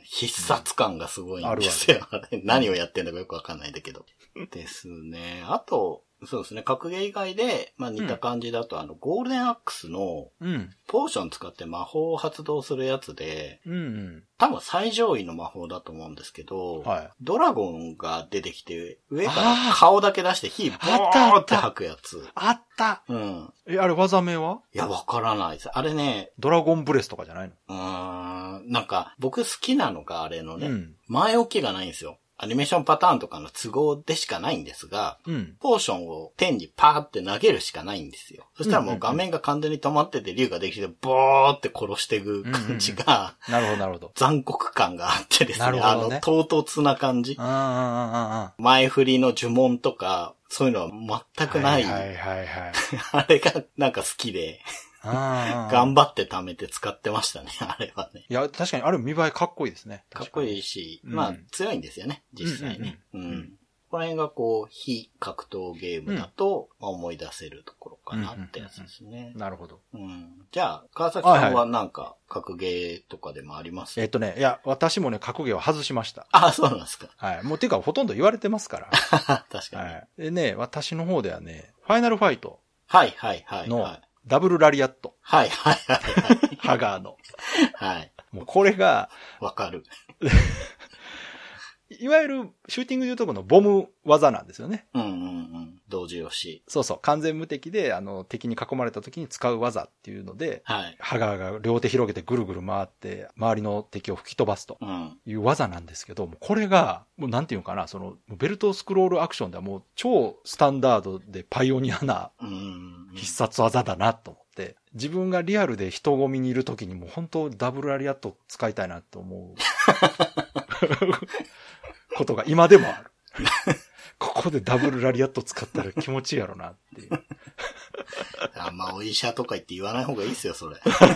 必殺感がすごいんですよ。あるある。何をやってんだかよくわかんないんだけど。ですね。あと、そうですね。格ゲー以外で、まあ似た感じだと、うん、あの、ゴールデンアックスの、ポーション使って魔法を発動するやつで、うんうん、多分最上位の魔法だと思うんですけど、はい、ドラゴンが出てきて、上から顔だけ出して火ボーって吐くやつ。 あったうん。 え、あれ技名はいや、わからないです。あれね、 ドラゴンブレスとかじゃないの？ うーん。なんか、僕好きなのがあれのね、うん、前置きがないんですよ。アニメーションパターンとかの都合でしかないんですが、うん、ポーションを天にパーって投げるしかないんですよ。そしたらもう画面が完全に止まってて竜ができてボーって殺していく感じが、 うんうんうん、なるほどなるほど。 残酷感があってですね、 なるほどね、 あの唐突な感じ。前振りの呪文とか、そういうのは全くない。 はいはいはいはい。 あれがなんか好きで。頑張って貯めて使ってましたね、あれはね。 いや、確かにあれ見栄えかっこいいですね。 かっこいいし、まあ、強いんですよね、実際ね。うん。うんうん、この辺がこう、非格闘ゲームだと、うん、思い出せるところかなってやつですね。 うんうんうん、なるほど。 うん。じゃあ、川崎さんはなんか、格ゲーとかでもあります？ えっとね、いや、私もね、格ゲーは外しました。 あ、そうなんですか。 はい。もうていうか、ほとんど言われてますから。 確かに。はい。 でね、私の方ではね、ファイナルファイト。 はいはいはい、はい。 の、ダブルラリアット。 はいはいはい、はい。 ハガーの。 はい。 もうこれが、 わかる。 いわゆるシューティングでいうとこのボム技なんですよね。 うんうんうん。同時押し。 そうそう。完全無敵で、あの、敵に囲まれた時に使う技っていうので、はい。ハガーが両手広げてぐるぐる回って、周りの敵を吹き飛ばすという技なんですけど、もうこれが、もうなんていうのかな、その、ベルトスクロールアクションではもう超スタンダードでパイオニアな必殺技だなと思って、自分がリアルで人混みにいる時にもう本当ダブルラリアット使いたいなと思う。ことが今でもある。ここでダブルラリアット使ったら気持ちいいやろなっていう。 あんまお医者とか言って言わない方がいいっすよ、それ。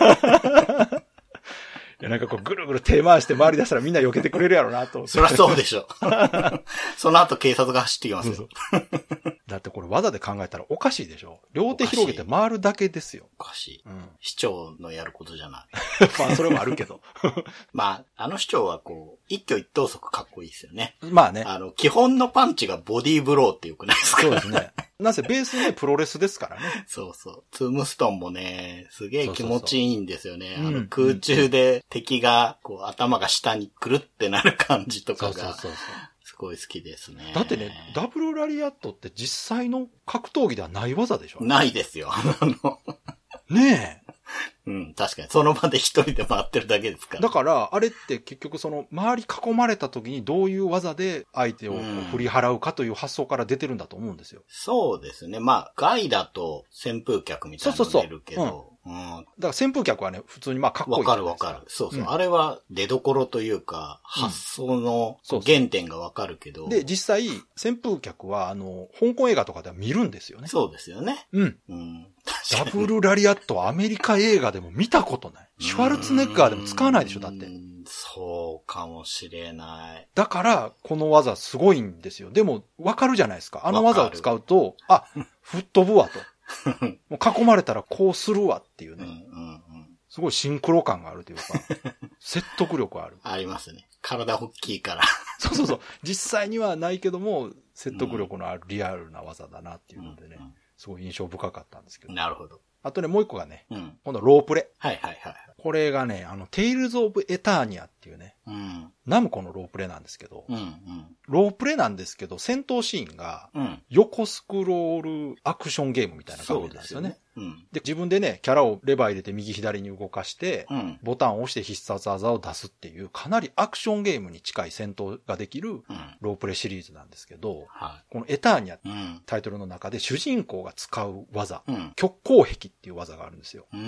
いやなんかこうぐるぐる手回して回り出したらみんな避けてくれるやろなと思って。 そりゃそうでしょ。その後警察が走ってきますよ。そうそうだってこれ技で考えたらおかしいでしょ。両手広げて回るだけですよ。 おかしい。うん、市長のやることじゃない。 まあそれもあるけど。 まあ、あの市長はこう、一挙一投足かっこいいですよね。 まあね。 あの、基本のパンチがボディーブローってよくないですか？ そうですね。なぜベースね、プロレスですからね。 そうそう。ツームストーンもね、すげえ気持ちいいんですよね。そうそうそうあの空中で敵が、こう、頭が下にくるってなる感じとかが。そうそうそうそう。すごい好きですね。 だってね、ダブルラリアットって実際の格闘技ではない技でしょ？ ないですよ。あのねえ。 うん、確かに。その場で一人で回ってるだけですから。 だから、あれって結局その、周り囲まれた時にどういう技で相手を振り払うかという発想から出てるんだと思うんですよ。 そうですね。まあ、ガイだと扇風客みたいなの出るけど。そうそうそう。うんうん、だから扇風客はね、普通にまあかっこいい。 わかるわかる。そうそう、うん。あれは出所というか、発想の原点がわかるけど、 うんそうそう。で、実際、扇風客は、あの、香港映画とかでは見るんですよね。 そうですよね。 うん。うん、ダブルラリアットはアメリカ映画でも見たことない。シュワルツェネッガーでも使わないでしょ、だって。 そうかもしれない。 だから、この技すごいんですよ。でも、わかるじゃないですか。あの技を使うと、あ、吹っ飛ぶわと。もう囲まれたらこうするわっていうね、うんうんうん。すごいシンクロ感があるというか、説得力ある。 ありますね。体大きいから。 そうそうそう。実際にはないけども、説得力のあるリアルな技だなっていうのでね、うんうん、すごい印象深かったんですけど。 なるほど。 あとね、もう一個がね、うん、今度ロープレ。 はいはいはい。 これがね、あの、テイルズ・オブ・エターニアっていうね、うん、ナムコのロープレなんですけど、うんうん、ロープレなんですけど、戦闘シーンが、横スクロールアクションゲームみたいな感じなんですよね。うん、で、自分でね、キャラをレバー入れて右左に動かして、うん、ボタンを押して必殺技を出すっていう、かなりアクションゲームに近い戦闘ができるロープレシリーズなんですけど、うん、このエターニア、うん、タイトルの中で主人公が使う技、うん、極光壁っていう技があるんですよ。うん、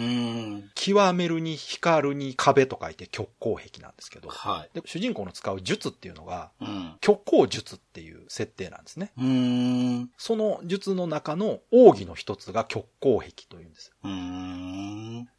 極めるに光るに壁と書いて極光壁なんですけど、はい、で主人公の使う術っていうのが、うん、極光術っていう設定なんですね。うーんその術の中の奥義の一つが極光壁というんです。うーんで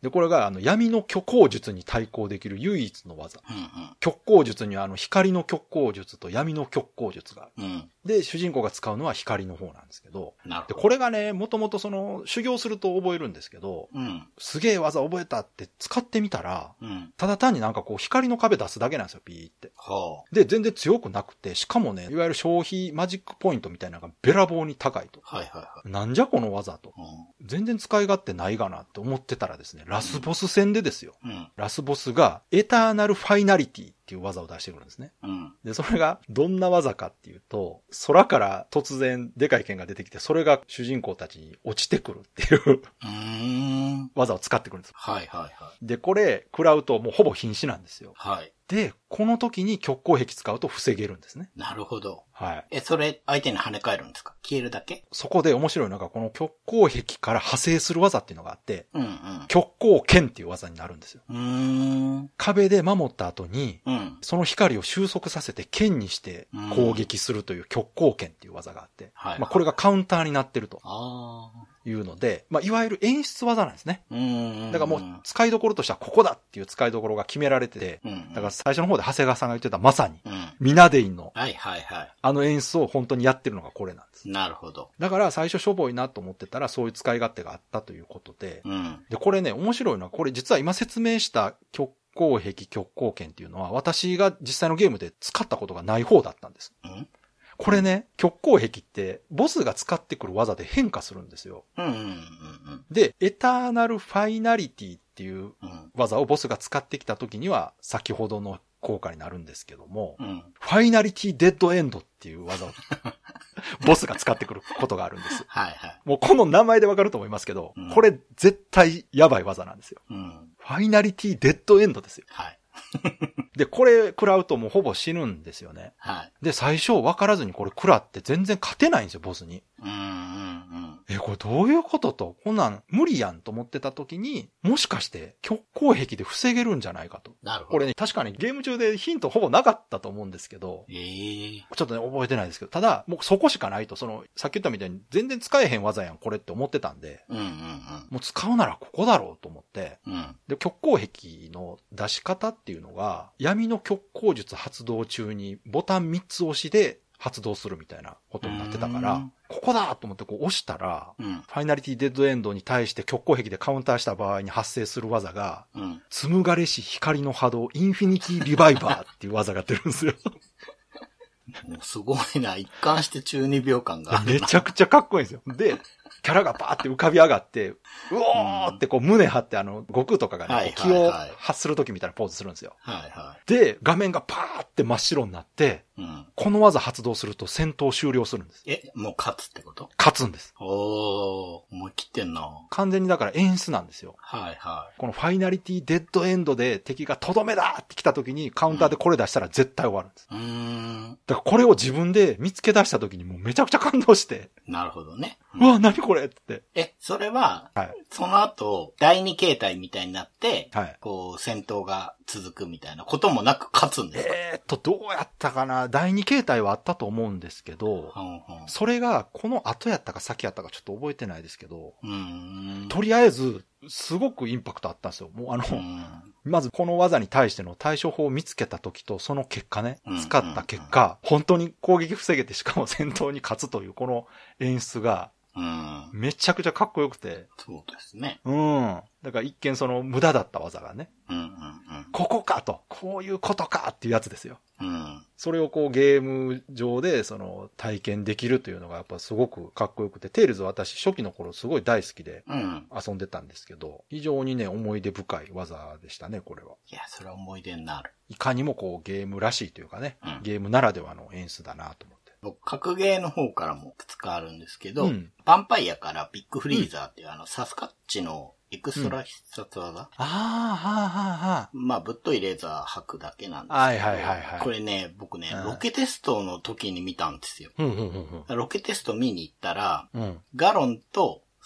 で、これがあの闇の虚構術に対抗できる唯一の技。 うんうん。 虚構術にはあの光の虚構術と闇の虚構術がある。 うん。 で、主人公が使うのは光の方なんですけど、で、 なるほど。 これがね、もともとその修行すると覚えるんですけど、 うん。 すげえ技覚えたって使ってみたら、 うん。 ただ単になんかこう光の壁出すだけなんですよ、ピーって。 はで、全然強くなくて、しかもね、いわゆる消費マジックポイントみたいなのがべらぼうに高いと。 あ。はいはいはなんじゃこの技と。 い。 全然使い勝手ないがなって思ってたらですね、ラスボス戦でですよ。 うん。うん。 ラスボスがエターナルファイナリティっていう技を出してくるんですね。 うん。 で、それがどんな技かっていうと、空から突然でかい剣が出てきて、それが主人公たちに落ちてくるっていううーん。 技を使ってくるんです。 はいはいはい。 で、これ、食らうともうほぼ瀕死なんですよ。 はい。 で、この時に極光壁使うと防げるんですね。 なるほど。 はい。 え、それ、相手に跳ね返るんですか？消えるだけ？ そこで面白いのが、この極光壁から派生する技っていうのがあって、 うんうん。 極光剣っていう技になるんですよ。 うーん。 壁で守った後に、 うん。 その光を収束させて剣にして攻撃するという極光剣っていう技があって、 はい。 まあこれがカウンターになってるとああ。 いうので、まあいわゆる演出技なんですね。 うーん。 だからもう使いどころとしてはここだっていう使いどころが決められてて、 うんうん、 だから最初の方で長谷川さんが言ってたまさに、 うん。 ミナデインのはいはいはあの演出を本当にやってるのがこれなんです。 い。なるほど。 だから最初しょぼいなと思ってたらそういう使い勝手があったということで、 うん。 で、これね、面白いのは、これ実は今説明した極光壁極光剣っていうのは私が実際のゲームで使ったことがない方だったんです。 うんこれね、極光壁ってボスが使ってくる技で変化するんですよ。 うんうんうんで、エターナルファイナリティっていううん技をボスが使ってきた時には先ほどの効果になるんですけども、 うん。 ファイナリティデッドエンドっていう技をボスが使ってくることがあるんです。 はいはい。 もうこの名前でわかると思いますけど、 うんこれ絶対やばい技なんですよ。 うん。 ファイナリティデッドエンドですよ。 はい。 で、これ食らうともうほぼ死ぬんですよね。 はい。 で、最初分からずにこれ食らって全然勝てないんですよ、ボスに。 うんうんうん。 え、これどういうことと、こんなん無理やんと思ってた時に、もしかして極光壁で防げるんじゃないかと。 なるほど。 これね、確かにゲーム中でヒントほぼなかったと思うんですけど、 ええちょっとね、覚えてないですけど、ただ、もうそこしかないと、その、さっき言ったみたいに全然使えへん技やん、これって思ってたんで、 うんうんもう使うならここだろうと思って、 うん。うん。 で、極光壁の出し方っていうのが、闇の極光術発動中にボタンみっつ押しで発動するみたいなことになってたからうん、 ここだと思ってこう押したら、 うん。 ファイナリティデッドエンドに対して極光壁でカウンターした場合に発生する技が、 うん。 紡がれし光の波動インフィニティリバイバーっていう技が出るんですよ。 もうすごいな。一貫して中二病感があるな。 めちゃくちゃかっこいいんですよ。で、キャラがバーって浮かび上がって、うおーってこう胸張ってあの、悟空とかがはいね、こう気をはいはい発するときみたいなポーズするんですよ。 はいはで、画面がパーって真っ白になって、 い。うん。 この技発動すると戦闘終了するんです。 え、もう勝つってこと？ 勝つんです。 おー、思い切ってんな。 完全にだから演出なんですよ。 はいはこのファイナリティデッドエンドで敵がとどめだって来た時にカウンターでこれ出したら絶対終わるんです。 い。うーん。 だからこれを自分で見つけ出した時にもうめちゃくちゃ感動して、 なるほどね。 うわ、何これって。 え、それは、 はい。 その後、第二形態みたいになって、 はい。 こう、戦闘が続くみたいなこともなく勝つんですか？ えーっと、どうやったかな第二形態はあったと思うんですけど、 ほんほんそれがこの後やったか先やったかちょっと覚えてないですけど、 うーん。 とりあえず、すごくインパクトあったんですよ。もうあの、 うんまずこの技に対しての対処法を見つけた時とその結果ねうん、 使った結果、本当に攻撃防げてしかも戦闘に勝つというこの演出がうん。 めちゃくちゃかっこよくて、 そうですね。 うん。だから一見その無駄だった技がね、 うんうんここかと、こういうことかっていうやつですよ。 うん。うん。 それをこうゲーム上でその体験できるというのがやっぱすごくかっこよくて、テイルズ私初期の頃すごい大好きでうん。 遊んでたんですけど、非常にね思い出深い技でしたね、これは。 いや、それは思い出になる。 いかにもこうゲームらしいというかね、 うんゲームならではの演出だなと思って。 僕、格ゲーの方からもいくつかあるんですけど、 うんヴァンパイアからビッグフリーザーっていう、あの、サスカッチのエクストラ必殺技、 ああ、はあはあはまあ、ぶっといレーザー吐くだけなんですけど、 はいはいはいはいこれね、僕ね、 うんロケテストの時に見たんですよ。 あ。うんうんうんロケテスト見に行ったら、 うん。うん。 ガロンと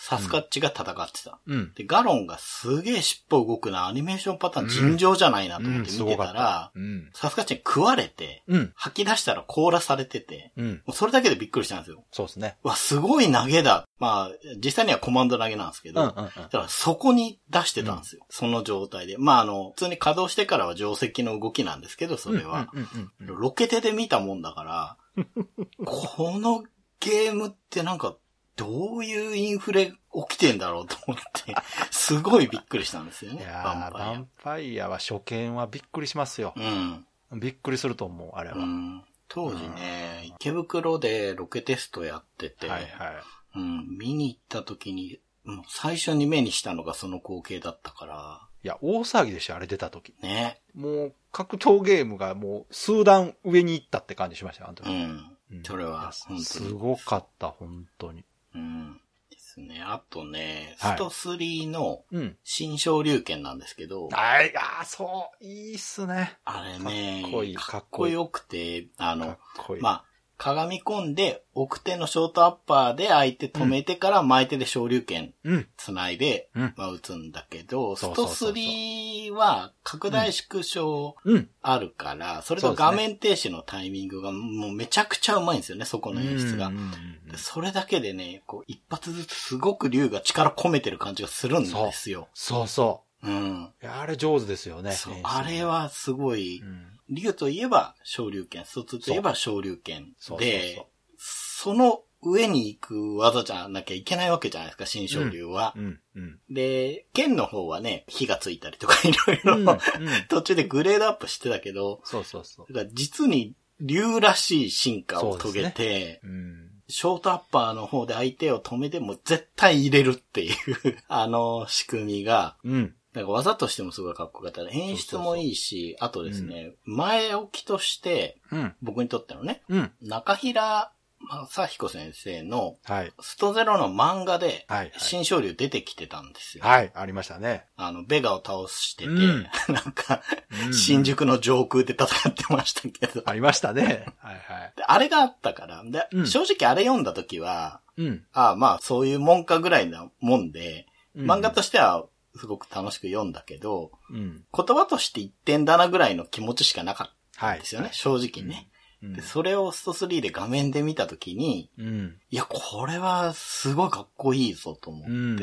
サスカッチが戦ってた。 うん。 で、ガロンがすげえ尻尾動くな、アニメーションパターン尋常じゃないなと思って見てたら、 うんうん、 サスカッチに食われて、うん、吐き出したら凍らされてて、うん、もうそれだけでびっくりしたんですよ。 そうですね。 わ、すごい投げだ。まあ、実際にはコマンド投げなんですけど、うんうんうん、だからそこに出してたんですよ。うん、その状態で。まあ、あの、普通に稼働してからは定石の動きなんですけど、それは。うんうんうんうん、ロケテで見たもんだから、このゲームってなんか、どういうインフレ起きてんだろうと思って、すごいびっくりしたんですよね。 いやー、バンパイアは初見はびっくりしますよ。うん。びっくりすると思う、あれは。うん、 当時ね、うん、池袋でロケテストやってて、はいはい。うん、見に行った時に、もう最初に目にしたのがその光景だったから。 いや、大騒ぎでした、あれ出た時。 ね。 もう、格闘ゲームがもう数段上に行ったって感じしました、あの時。 うん。うん、それは、 本当に。すごかった、本当に。 うん。ですね。あとね、ストスリーの新昇竜拳なんですけど。 はい、ああ、そう、いいっすね。 あれね、 かっこいい。 かっこよくて、あの、まあ、かがみ込んで、奥手のショートアッパーで相手止めてから前手で昇竜拳繋いで、うん、まあ打つんだけど、ストスリーは拡大縮小あるから、うん、それと画面停止のタイミングがもうめちゃくちゃうまいんですよね、そこの演出が。うんうんうん、それだけでね、こう一発ずつすごく竜が力込めてる感じがするんですよ。 そうそうそう。 うん。 いや、あれ上手ですよね。 そう、あれはすごい、うん、竜といえば昇竜拳、ストといえば昇竜拳で、そうそうそう、その上に行く技じゃなきゃいけないわけじゃないですか、新昇竜は。うんうんうん、で、剣の方はね、火がついたりとかいろいろ途中でグレードアップしてたけど、 そうそうそう。 だから実に竜らしい進化を遂げて、ね、うん、ショートアッパーの方で相手を止めても絶対入れるっていうあの仕組みが、うん、なんか技としてもすごいかっこよかった。演出もいいし、そうそうそう、あとですね、うん、前置きとして、うん、僕にとってのね、うん、中平正彦先生の、ストゼロの漫画で、新昇竜出てきてたんですよ。 はい、はい、ありましたね。 あの、ベガを倒してて、うん、なんか、うん、新宿の上空で戦ってましたけど。 ありましたね。はいはい。 であれがあったから、で、うん、正直あれ読んだ時は、うん、ああまあそういうもんかぐらいなもんで、うん、漫画としてはすごく楽しく読んだけど、うん、言葉として一点だなぐらいの気持ちしかなかったんですよね、はい、正直ね。うん、でそれをストスリーで画面で見たときに、うん、いや、これはすごいかっこいいぞと思って、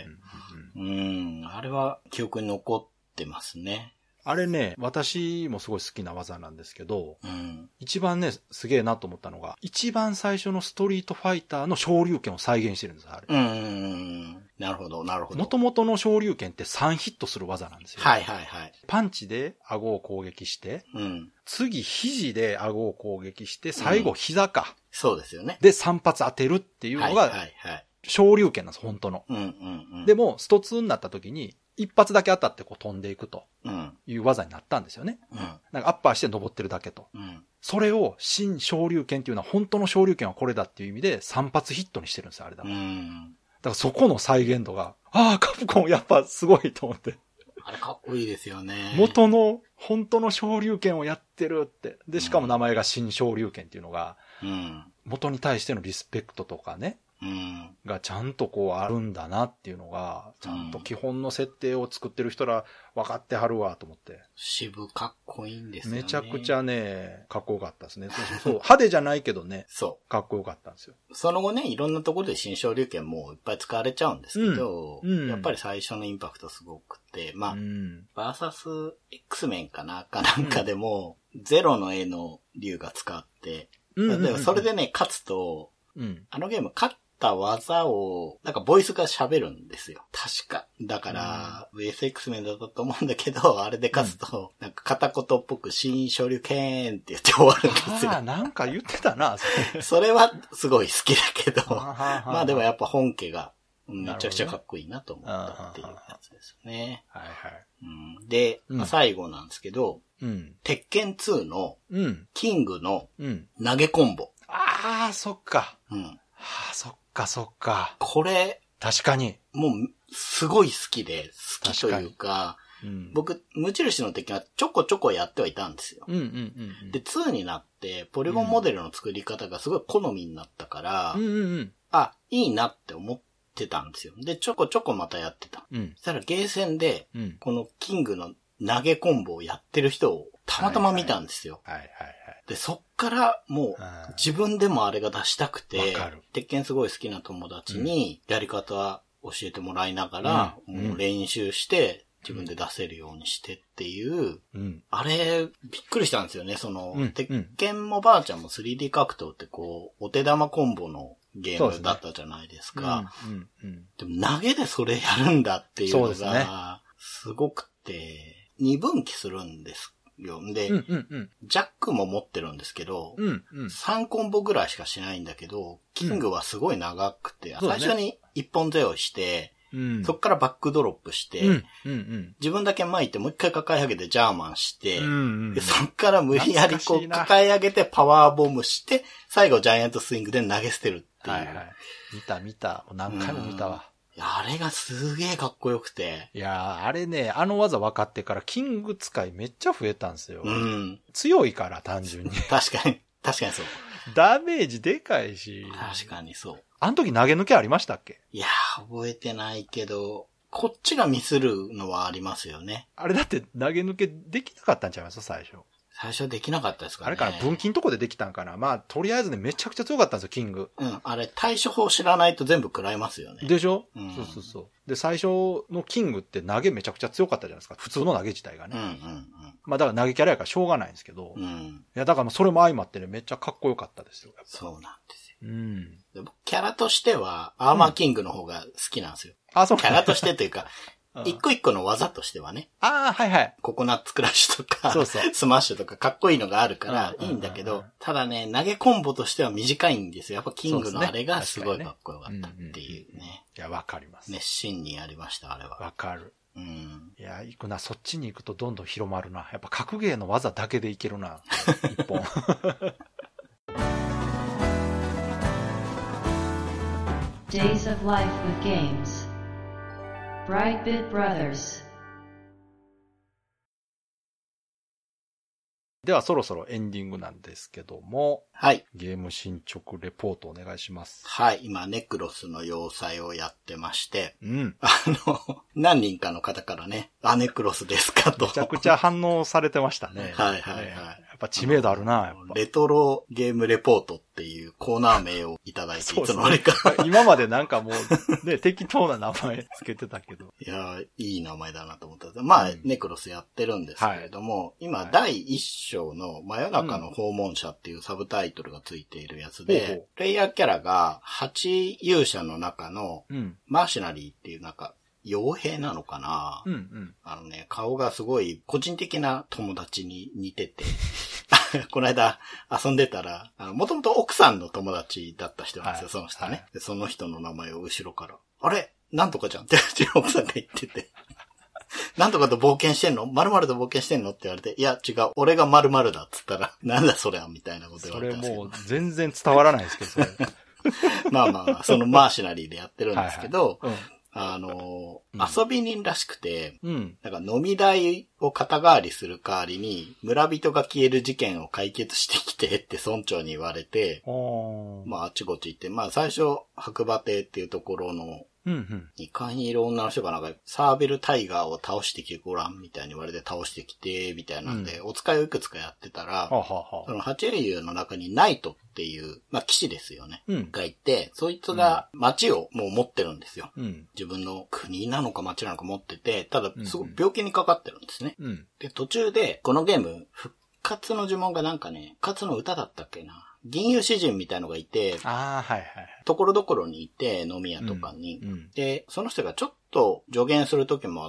うん、うん、あれは記憶に残ってますね。 あれね、私もすごい好きな技なんですけど、うん、一番ね、すげえなと思ったのが、一番最初のストリートファイターの昇竜拳を再現してるんです、あれ。 うん。なるほど、なるほど。 元々の昇竜拳ってさんヒットする技なんですよ。 はいはいはい。 パンチで顎を攻撃して、うん、次肘で顎を攻撃して、最後膝か。うん、 そうですよね。 でさん発当てるっていうのが、はいはいはい。昇竜拳なんです、本当の。うんうんうん、でも、ストツーになった時に、一発だけ当たってこう飛んでいくという技になったんですよね。うん、なんかアッパーして登ってるだけと。うん、それを新昇竜拳っていうのは本当の昇竜拳はこれだっていう意味でさん発ヒットにしてるんですよ、あれだから。うん、だからそこの再現度が、ああ、カプコンやっぱすごいと思って。 あれかっこいいですよね。 元の本当の昇竜拳をやってるって。で、しかも名前が新昇竜拳っていうのが、うん、元に対してのリスペクトとかね。うん、がちゃんとこうあるんだなっていうのが、ちゃんと基本の設定を作ってる人ら分かってはるわと思って。 渋かっこいいんですよね。 めちゃくちゃね、かっこよかったですね。そうそうそう派手じゃないけどね。そう。かっこよかったんですよ。 その後ね、いろんなところで新昇竜拳もいっぱい使われちゃうんですけど、うんうん、やっぱり最初のインパクトすごくて、まあ、うん、バーサス X メンかなかなんかでも、うん、ゼロの絵の竜が使って、うんうんうんうん、それでね、勝つと、うん、あのゲーム勝った技を、なんかボイスが喋るんですよ。確か。だから、うん、ブイエスエックス 面だったと思うんだけど、あれで勝つと、うん、なんか片言っぽく、新昇竜拳って言って終わるんですよ。 ああ、なんか言ってたな、 それ。それはすごい好きだけど、まあでもやっぱ本家が、めちゃくちゃかっこいいなと思ったっていうやつですね。はいはい。うん、で、まあ、最後なんですけど、うん、鉄拳ツーの、キングの投げコンボ。うん、 ああ、そっか。うん。はあ、そっかそっか。 これ、 確かに。 もう、すごい好きで、好きというか、うん、僕、無印の鉄拳はちょこちょこやってはいたんですよ。うんうんうんうん、で、ツーになって、ポリゴンモデルの作り方がすごい好みになったから、うんうんうん、あ、いいなって思っってたんですよ。で、ちょこちょこまたやってた。 うん。 そしたらゲーセンで、 うん。 このキングの投げコンボをやってる人をたまたま見たんですよ。 はいはいはい。 で、そっからもう自分でもあれが出したくて、鉄拳すごい好きな友達にやり方教えてもらいながら、うん、もう練習して自分で出せるようにしてっていう、うん、あれびっくりしたんですよね。その、うん、鉄拳もばあちゃんも スリーディー 格闘ってこう、お手玉コンボのゲームだったじゃないですか。で, す、ねうんうんうん、でも投げでそれやるんだっていうのが、すごくて、二分岐するんですよ。で、うんうんうん、ジャックも持ってるんですけど、うんうん、さんコンボぐらいしかしないんだけど、キングはすごい長くて、うん、最初に一本背負いして、うん、そっからバックドロップして、うんうんうん、自分だけ巻いてもう一回抱え上げてジャーマンして、うんうん、でそっから無理やりこう抱え上げてパワーボムして、最後ジャイアントスイングで投げ捨てるっていう。はいはい、 見た見た。何回も見たわ。 うんあれがすげえかっこよくて。 いやー、あれね、あの技分かってからキング使いめっちゃ増えたんですよ。うん。強いから単純に。 確かに、確かにそう。 ダメージでかいし。 確かにそう。 あの時投げ抜けありましたっけ？ いやー、覚えてないけど、こっちがミスるのはありますよね。 あれだって投げ抜けできなかったんちゃいます最初。 最初できなかったですかね。 あれかな分岐のとこでできたんかなまあ、とりあえずね、めちゃくちゃ強かったんですよ、キング。 うん。あれ、対処法知らないと全部食らいますよね。 でしょ、うん、そうそうそう。で、最初のキングって投げめちゃくちゃ強かったじゃないですか。普通の投げ自体がね。うんうんうん。まあ、だから投げキャラやからしょうがないんですけど。うん。いや、だからそれも相まってね、めっちゃかっこよかったですよ。 そうなんですよ。うん。キャラとしては、アーマーキングの方が好きなんですよ。うん、あ、そうか。キャラとしてというか、一個一個の技としてはね。 ああ、はいはい。 ココナッツクラッシュとか、そうそうスマッシュとかかっこいいのがあるからいいんだけど、ただね、投げコンボとしては短いんですよ。やっぱキングのあれがすごいかっこよかったっていうね。 いや、わかります。 熱心にやりました、あれは。 わかる。うん。いや、行くな、そっちに行くとどんどん広まるな。やっぱ格ゲーの技だけでいけるな。一本。 Days of Life with Games。Brightbit Brothers。 ではそろそろエンディングなんですけども。 はい。 ゲーム進捗レポートお願いします。 はい。今、ネクロスの要塞をやってまして。 うん。 あの、何人かの方からね、あ、ネクロスですかと。 めちゃくちゃ反応されてましたね。 はいはいはい。 やっぱ知名度あるな、やっぱ。 レトロゲームレポートっていうコーナー名をいただいて、いつのあれか。 今までなんかもう、ね、適当な名前つけてたけど。 いや、いい名前だなと思った。まあ、うん、ネクロスやってるんですけれども、はい、今、だいいっ章の真夜中の訪問者っていうサブタイトルがついているやつで、うん、プレイヤーキャラがはち勇者の中の、マーシナリーっていうなんか、傭兵なのかな、うんうん、あのね、顔がすごい個人的な友達に似てて、この間遊んでたら、もともと奥さんの友達だった人なんですよ、はい、その人ね、はいで。その人の名前を後ろから、あれなんとかじゃんってうちの奥さんが言ってて、なんとかと冒険してんの〇〇と冒険してんのって言われて、いや違う、俺が〇〇だっつったら、なんだそれはみたいなこと言われたんですけど。 それもう全然伝わらないですけど、それ。 まあまあ、そのマーシナリーでやってるんですけど、はいはいうんあの、うん、遊び人らしくて、うん、なんか飲み代を肩代わりする代わりに、村人が消える事件を解決してきてって村長に言われて、まああっちこっち行って、まあ最初、白馬亭っていうところの、うんうん、にかいにいる女の人がなんか、サーベルタイガーを倒してきてごらんみたいに言われて倒してきて、みたいなんで、うん、お使いをいくつかやってたら、はははその八英雄の中にナイトっていう、まあ騎士ですよね、うん、がいて、そいつが町をもう持ってるんですよ。うん、自分の国なのか町なのか持ってて、ただすごい病気にかかってるんですね。うん、で、途中で、このゲーム、復活の呪文がなんかね、復活の歌だったっけな。銀融詩人みたいのがいて、 あはいはい。 ところどころにいて、飲み屋とかに、うんうん。で、その人がちょっと助言する時もあって、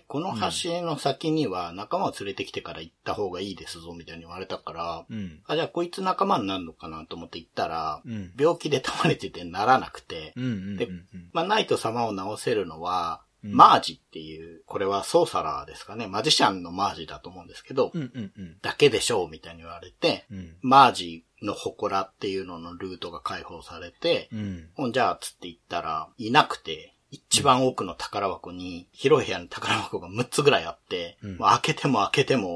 この橋の先には仲間を連れてきてから行った方がいいですぞ、みたいに言われたから、うん、あ、じゃあこいつ仲間になるのかなと思って行ったら、うん、病気で倒れててならなくて、うんうんうんうん、で、まあ、ナイト様を治せるのは、うん、マージっていう、これはソーサラーですかね。マジシャンのマージだと思うんですけど、うんうんうん、だけでしょうみたいに言われて、うん、マージの祠っていうののルートが開放されて、うん、ほんじゃあつって言ったら、いなくて、一番奥の宝箱に、広い部屋の宝箱がむっつぐらいあって、うん、もう開けても開けても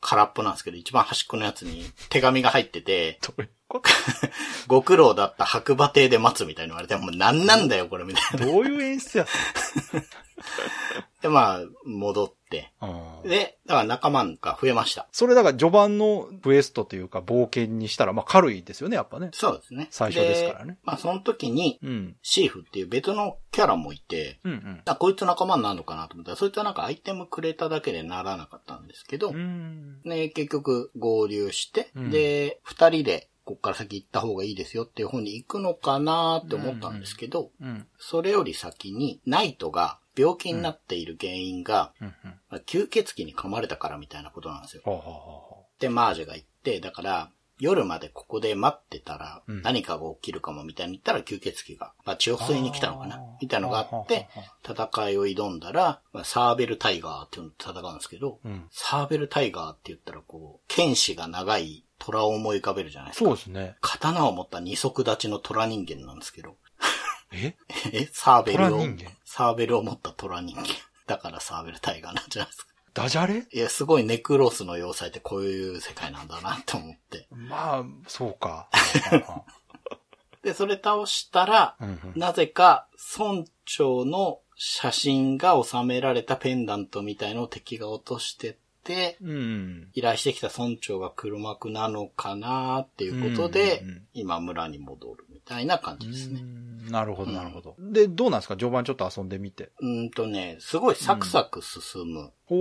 空っぽなんですけど、一番端っこのやつに手紙が入ってて、 どういうことご苦労だった白馬亭で待つみたいに言われて、もう何なんだよこれみたいな。 どういう演出やで、まあ、戻って。 うん、 で、だから仲間が増えました。 それだから序盤のクエストというか冒険にしたら、まあ軽いですよね、やっぱね。 そうですね。 最初ですからね。 まあその時に、うん、シーフっていう別のキャラもいて、うんうん、あこいつ仲間になるのかなと思ったら、そいつはなんかアイテムくれただけでならなかったんですけど、うんね、結局合流して、うん、で、二人で、こっから先行った方がいいですよっていう方に行くのかなって思ったんですけど、うんうん、それより先にナイトが病気になっている原因が、うんうんうん、吸血鬼に噛まれたからみたいなことなんですよ。ほうほうほうで、マージュが言って、だから夜までここで待ってたら何かが起きるかもみたいに言ったら吸血鬼が、まあ、血を吸いに来たのかなみたいなのがあって、戦いを挑んだら、まあ、サーベルタイガーっていうのと戦うんですけど、うん、サーベルタイガーって言ったらこう、剣士が長い虎を思い浮かべるじゃないですか。 そうですね。 刀を持った二足立ちの虎人間なんですけど。 ええサーベルを、サーベルを持った虎人間。だからサーベルタイガーなんじゃないですか。 ダジャレ？ いや、すごいネクロスの要塞ってこういう世界なんだなと思って。 まあ、そうか。 で、それ倒したら、うんうん、なぜか村長の写真が収められたペンダントみたいのを敵が落としてで、うん、依頼してきた村長が黒幕なのかなっていうことで、うんうんうん、今村に戻るみたいな感じですね。 うんなるほど、なるほど、うん。で、どうなんですか序盤ちょっと遊んでみて。 うんとね、すごいサクサク進む。 うん、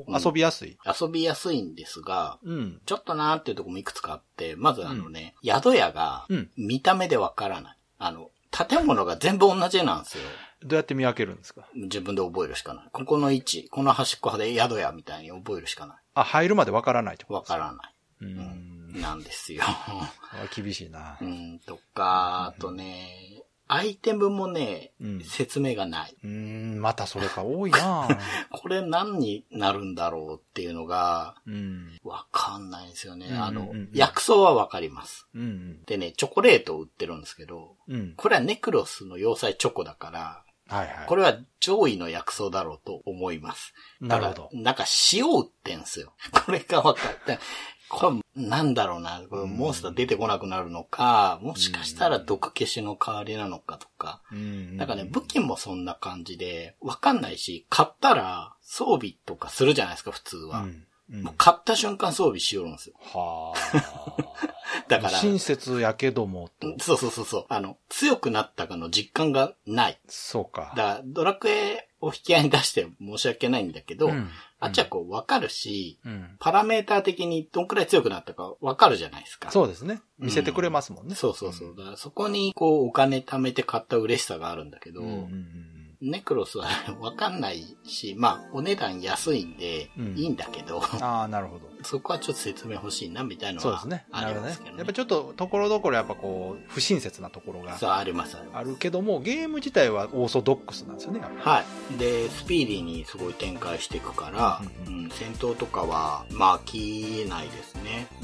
おー、遊びやすい遊びやすいんですが、うん、ちょっとなーっていうところもいくつかあって、まずあのね、うん、宿屋が見た目でわからない。あの、建物が全部同じなんですよ。 どうやって見分けるんですか？ 自分で覚えるしかない。ここの位置、この端っこで宿屋みたいに覚えるしかない。 あ、入るまでわからないってことですか？ わからない。うん、うん、なんですよ。 厳しいな。 うん、とか、あとね、アイテムもね、うん、説明がない。 うーん、またそれか多いなこれ何になるんだろうっていうのが、わかんないんですよね。うん、あの、うんうんうん、薬草はわかります、うんうん。でね、チョコレートを売ってるんですけど、うん、これはネクロスの要塞チョコだから、はいはい、これは上位の薬草だろうと思います。 なるほど。 なんか塩売ってんすよ。これが分かった。これなんだろうな。これモンスター出てこなくなるのか、もしかしたら毒消しの代わりなのかとか。なんかね、武器もそんな感じで、分かんないし、買ったら装備とかするじゃないですか、普通は。うんうん、もう買った瞬間装備しよるんですよ。はあ。だから。 親切やけどもと。 そうそうそうそう。あの、強くなったかの実感がない。 そうか。 だから、ドラクエを引き合いに出して申し訳ないんだけど、うん、あっちはこう分かるし、うん、パラメーター的にどんくらい強くなったか分かるじゃないですか。 そうですね。見せてくれますもんね。うん、 そうそうそう。だからそこにこうお金貯めて買った嬉しさがあるんだけど、うんうんうんネクロスはわかんないし、まあ、お値段安いんで、いいんだけど、 うん、ああ、なるほど。 そこはちょっと説明欲しいな、みたいなのはありますけどね。 やっぱちょっと、ところどころやっぱこう、不親切なところが。 そう、あります、あります。 あるけども、ゲーム自体はオーソドックスなんですよね、 はい。で、スピーディーにすごい展開していくから、うんうんうん、戦闘とかは、まあ、飽きないですね。うん。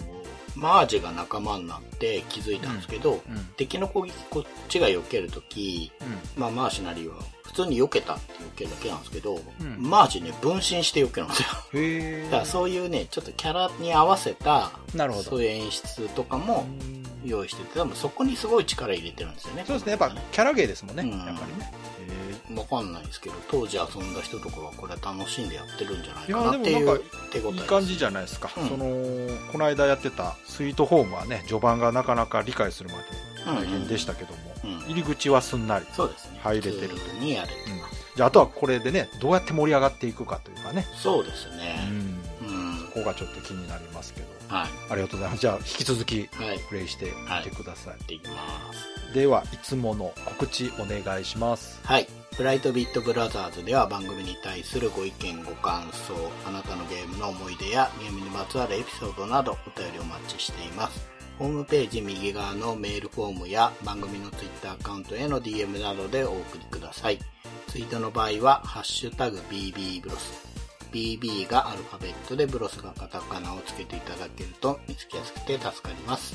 マージが仲間になって気づいたんですけど、うんうん、敵の攻撃こっちが避けるとき、うん、まあマーシナリーは普通に避けたって避けるだけなんですけど、うん、マージね分身して避けるんですよ。へだからそういうねちょっとキャラに合わせたそういう演出とかも用意してて、多分そこにすごい力入れてるんですよね。 そうですね、やっぱキャラゲーですもんね、うん、やっぱりね。 わかんないですけど、当時遊んだ人とかはこれ楽しんでやってるんじゃないかなっていう手応えです。 いい感じじゃないですか、うん、そのこの間やってたスイートホームはね序盤がなかなか理解するまで大変でしたけども、うんうん、入り口はすんなり入れてると、 普通にやれてます、 うん、じゃああとはこれでねどうやって盛り上がっていくかというかね。 そうですね、 うんうん、そこがちょっと気になりますけど、はい、ありがとうございます。じゃあ引き続きプレイしてみてください、はいはい、 できます。 ではいつもの告知お願いします。 はい、ブライトビットブラザーズでは番組に対するご意見ご感想、あなたのゲームの思い出やゲームにまつわるエピソードなどお便りお待ちしています。ホームページ右側のメールフォームや番組のツイッターアカウントへの ディーエム などでお送りください。ツイートの場合はハッシュタグ ビービー ブロス、 ビービー がアルファベットでブロスがカタカナをつけていただけると見つけやすくて助かります。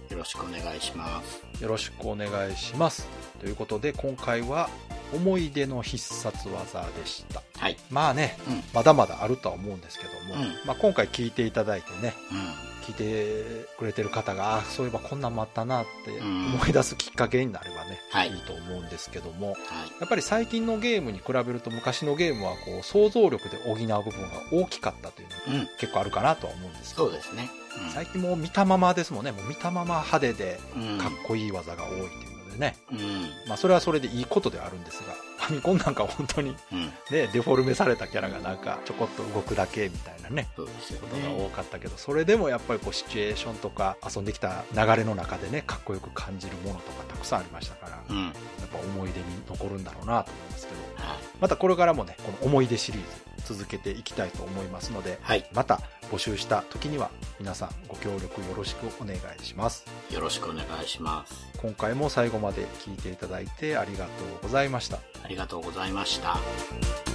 よろしくお願いします。 よろしくお願いします。ということで今回は思い出の必殺技でした。 はい。 まあね、 うん、 まだまだあるとは思うんですけども、 うん、 まあ今回聞いていただいてね、 うん、 聞いてくれてる方が、あ、そういえばこんなんもあったなって思い出すきっかけになればね、うん、いいと思うんですけども、はい、やっぱり最近のゲームに比べると昔のゲームはこう想像力で補う部分が大きかったというのが結構あるかなとは思うんですけど、 そうですね。 うん、最近もう見たままですもんね。もう見たまま派手でかっこいい技が多いというのでね、うん、まあそれはそれでいいことではあるんですが、ファミコンなんか本当に、ね、うん、デフォルメされたキャラがなんかちょこっと動くだけみたいなね、そうですよね、ことが多かったけど、それでもやっぱりこうシチュエーションとか遊んできた流れの中でね、かっこよく感じるものとかたくさんありましたから、うん、やっぱ思い出に残るんだろうなと思いますけど、またこれからもね、この思い出シリーズ続けていきたいと思いますので、はい、また募集した時には皆さんご協力よろしくお願いします。 よろしくお願いします。 今回も最後まで聞いていただいてありがとうございました。 ありがとうございました。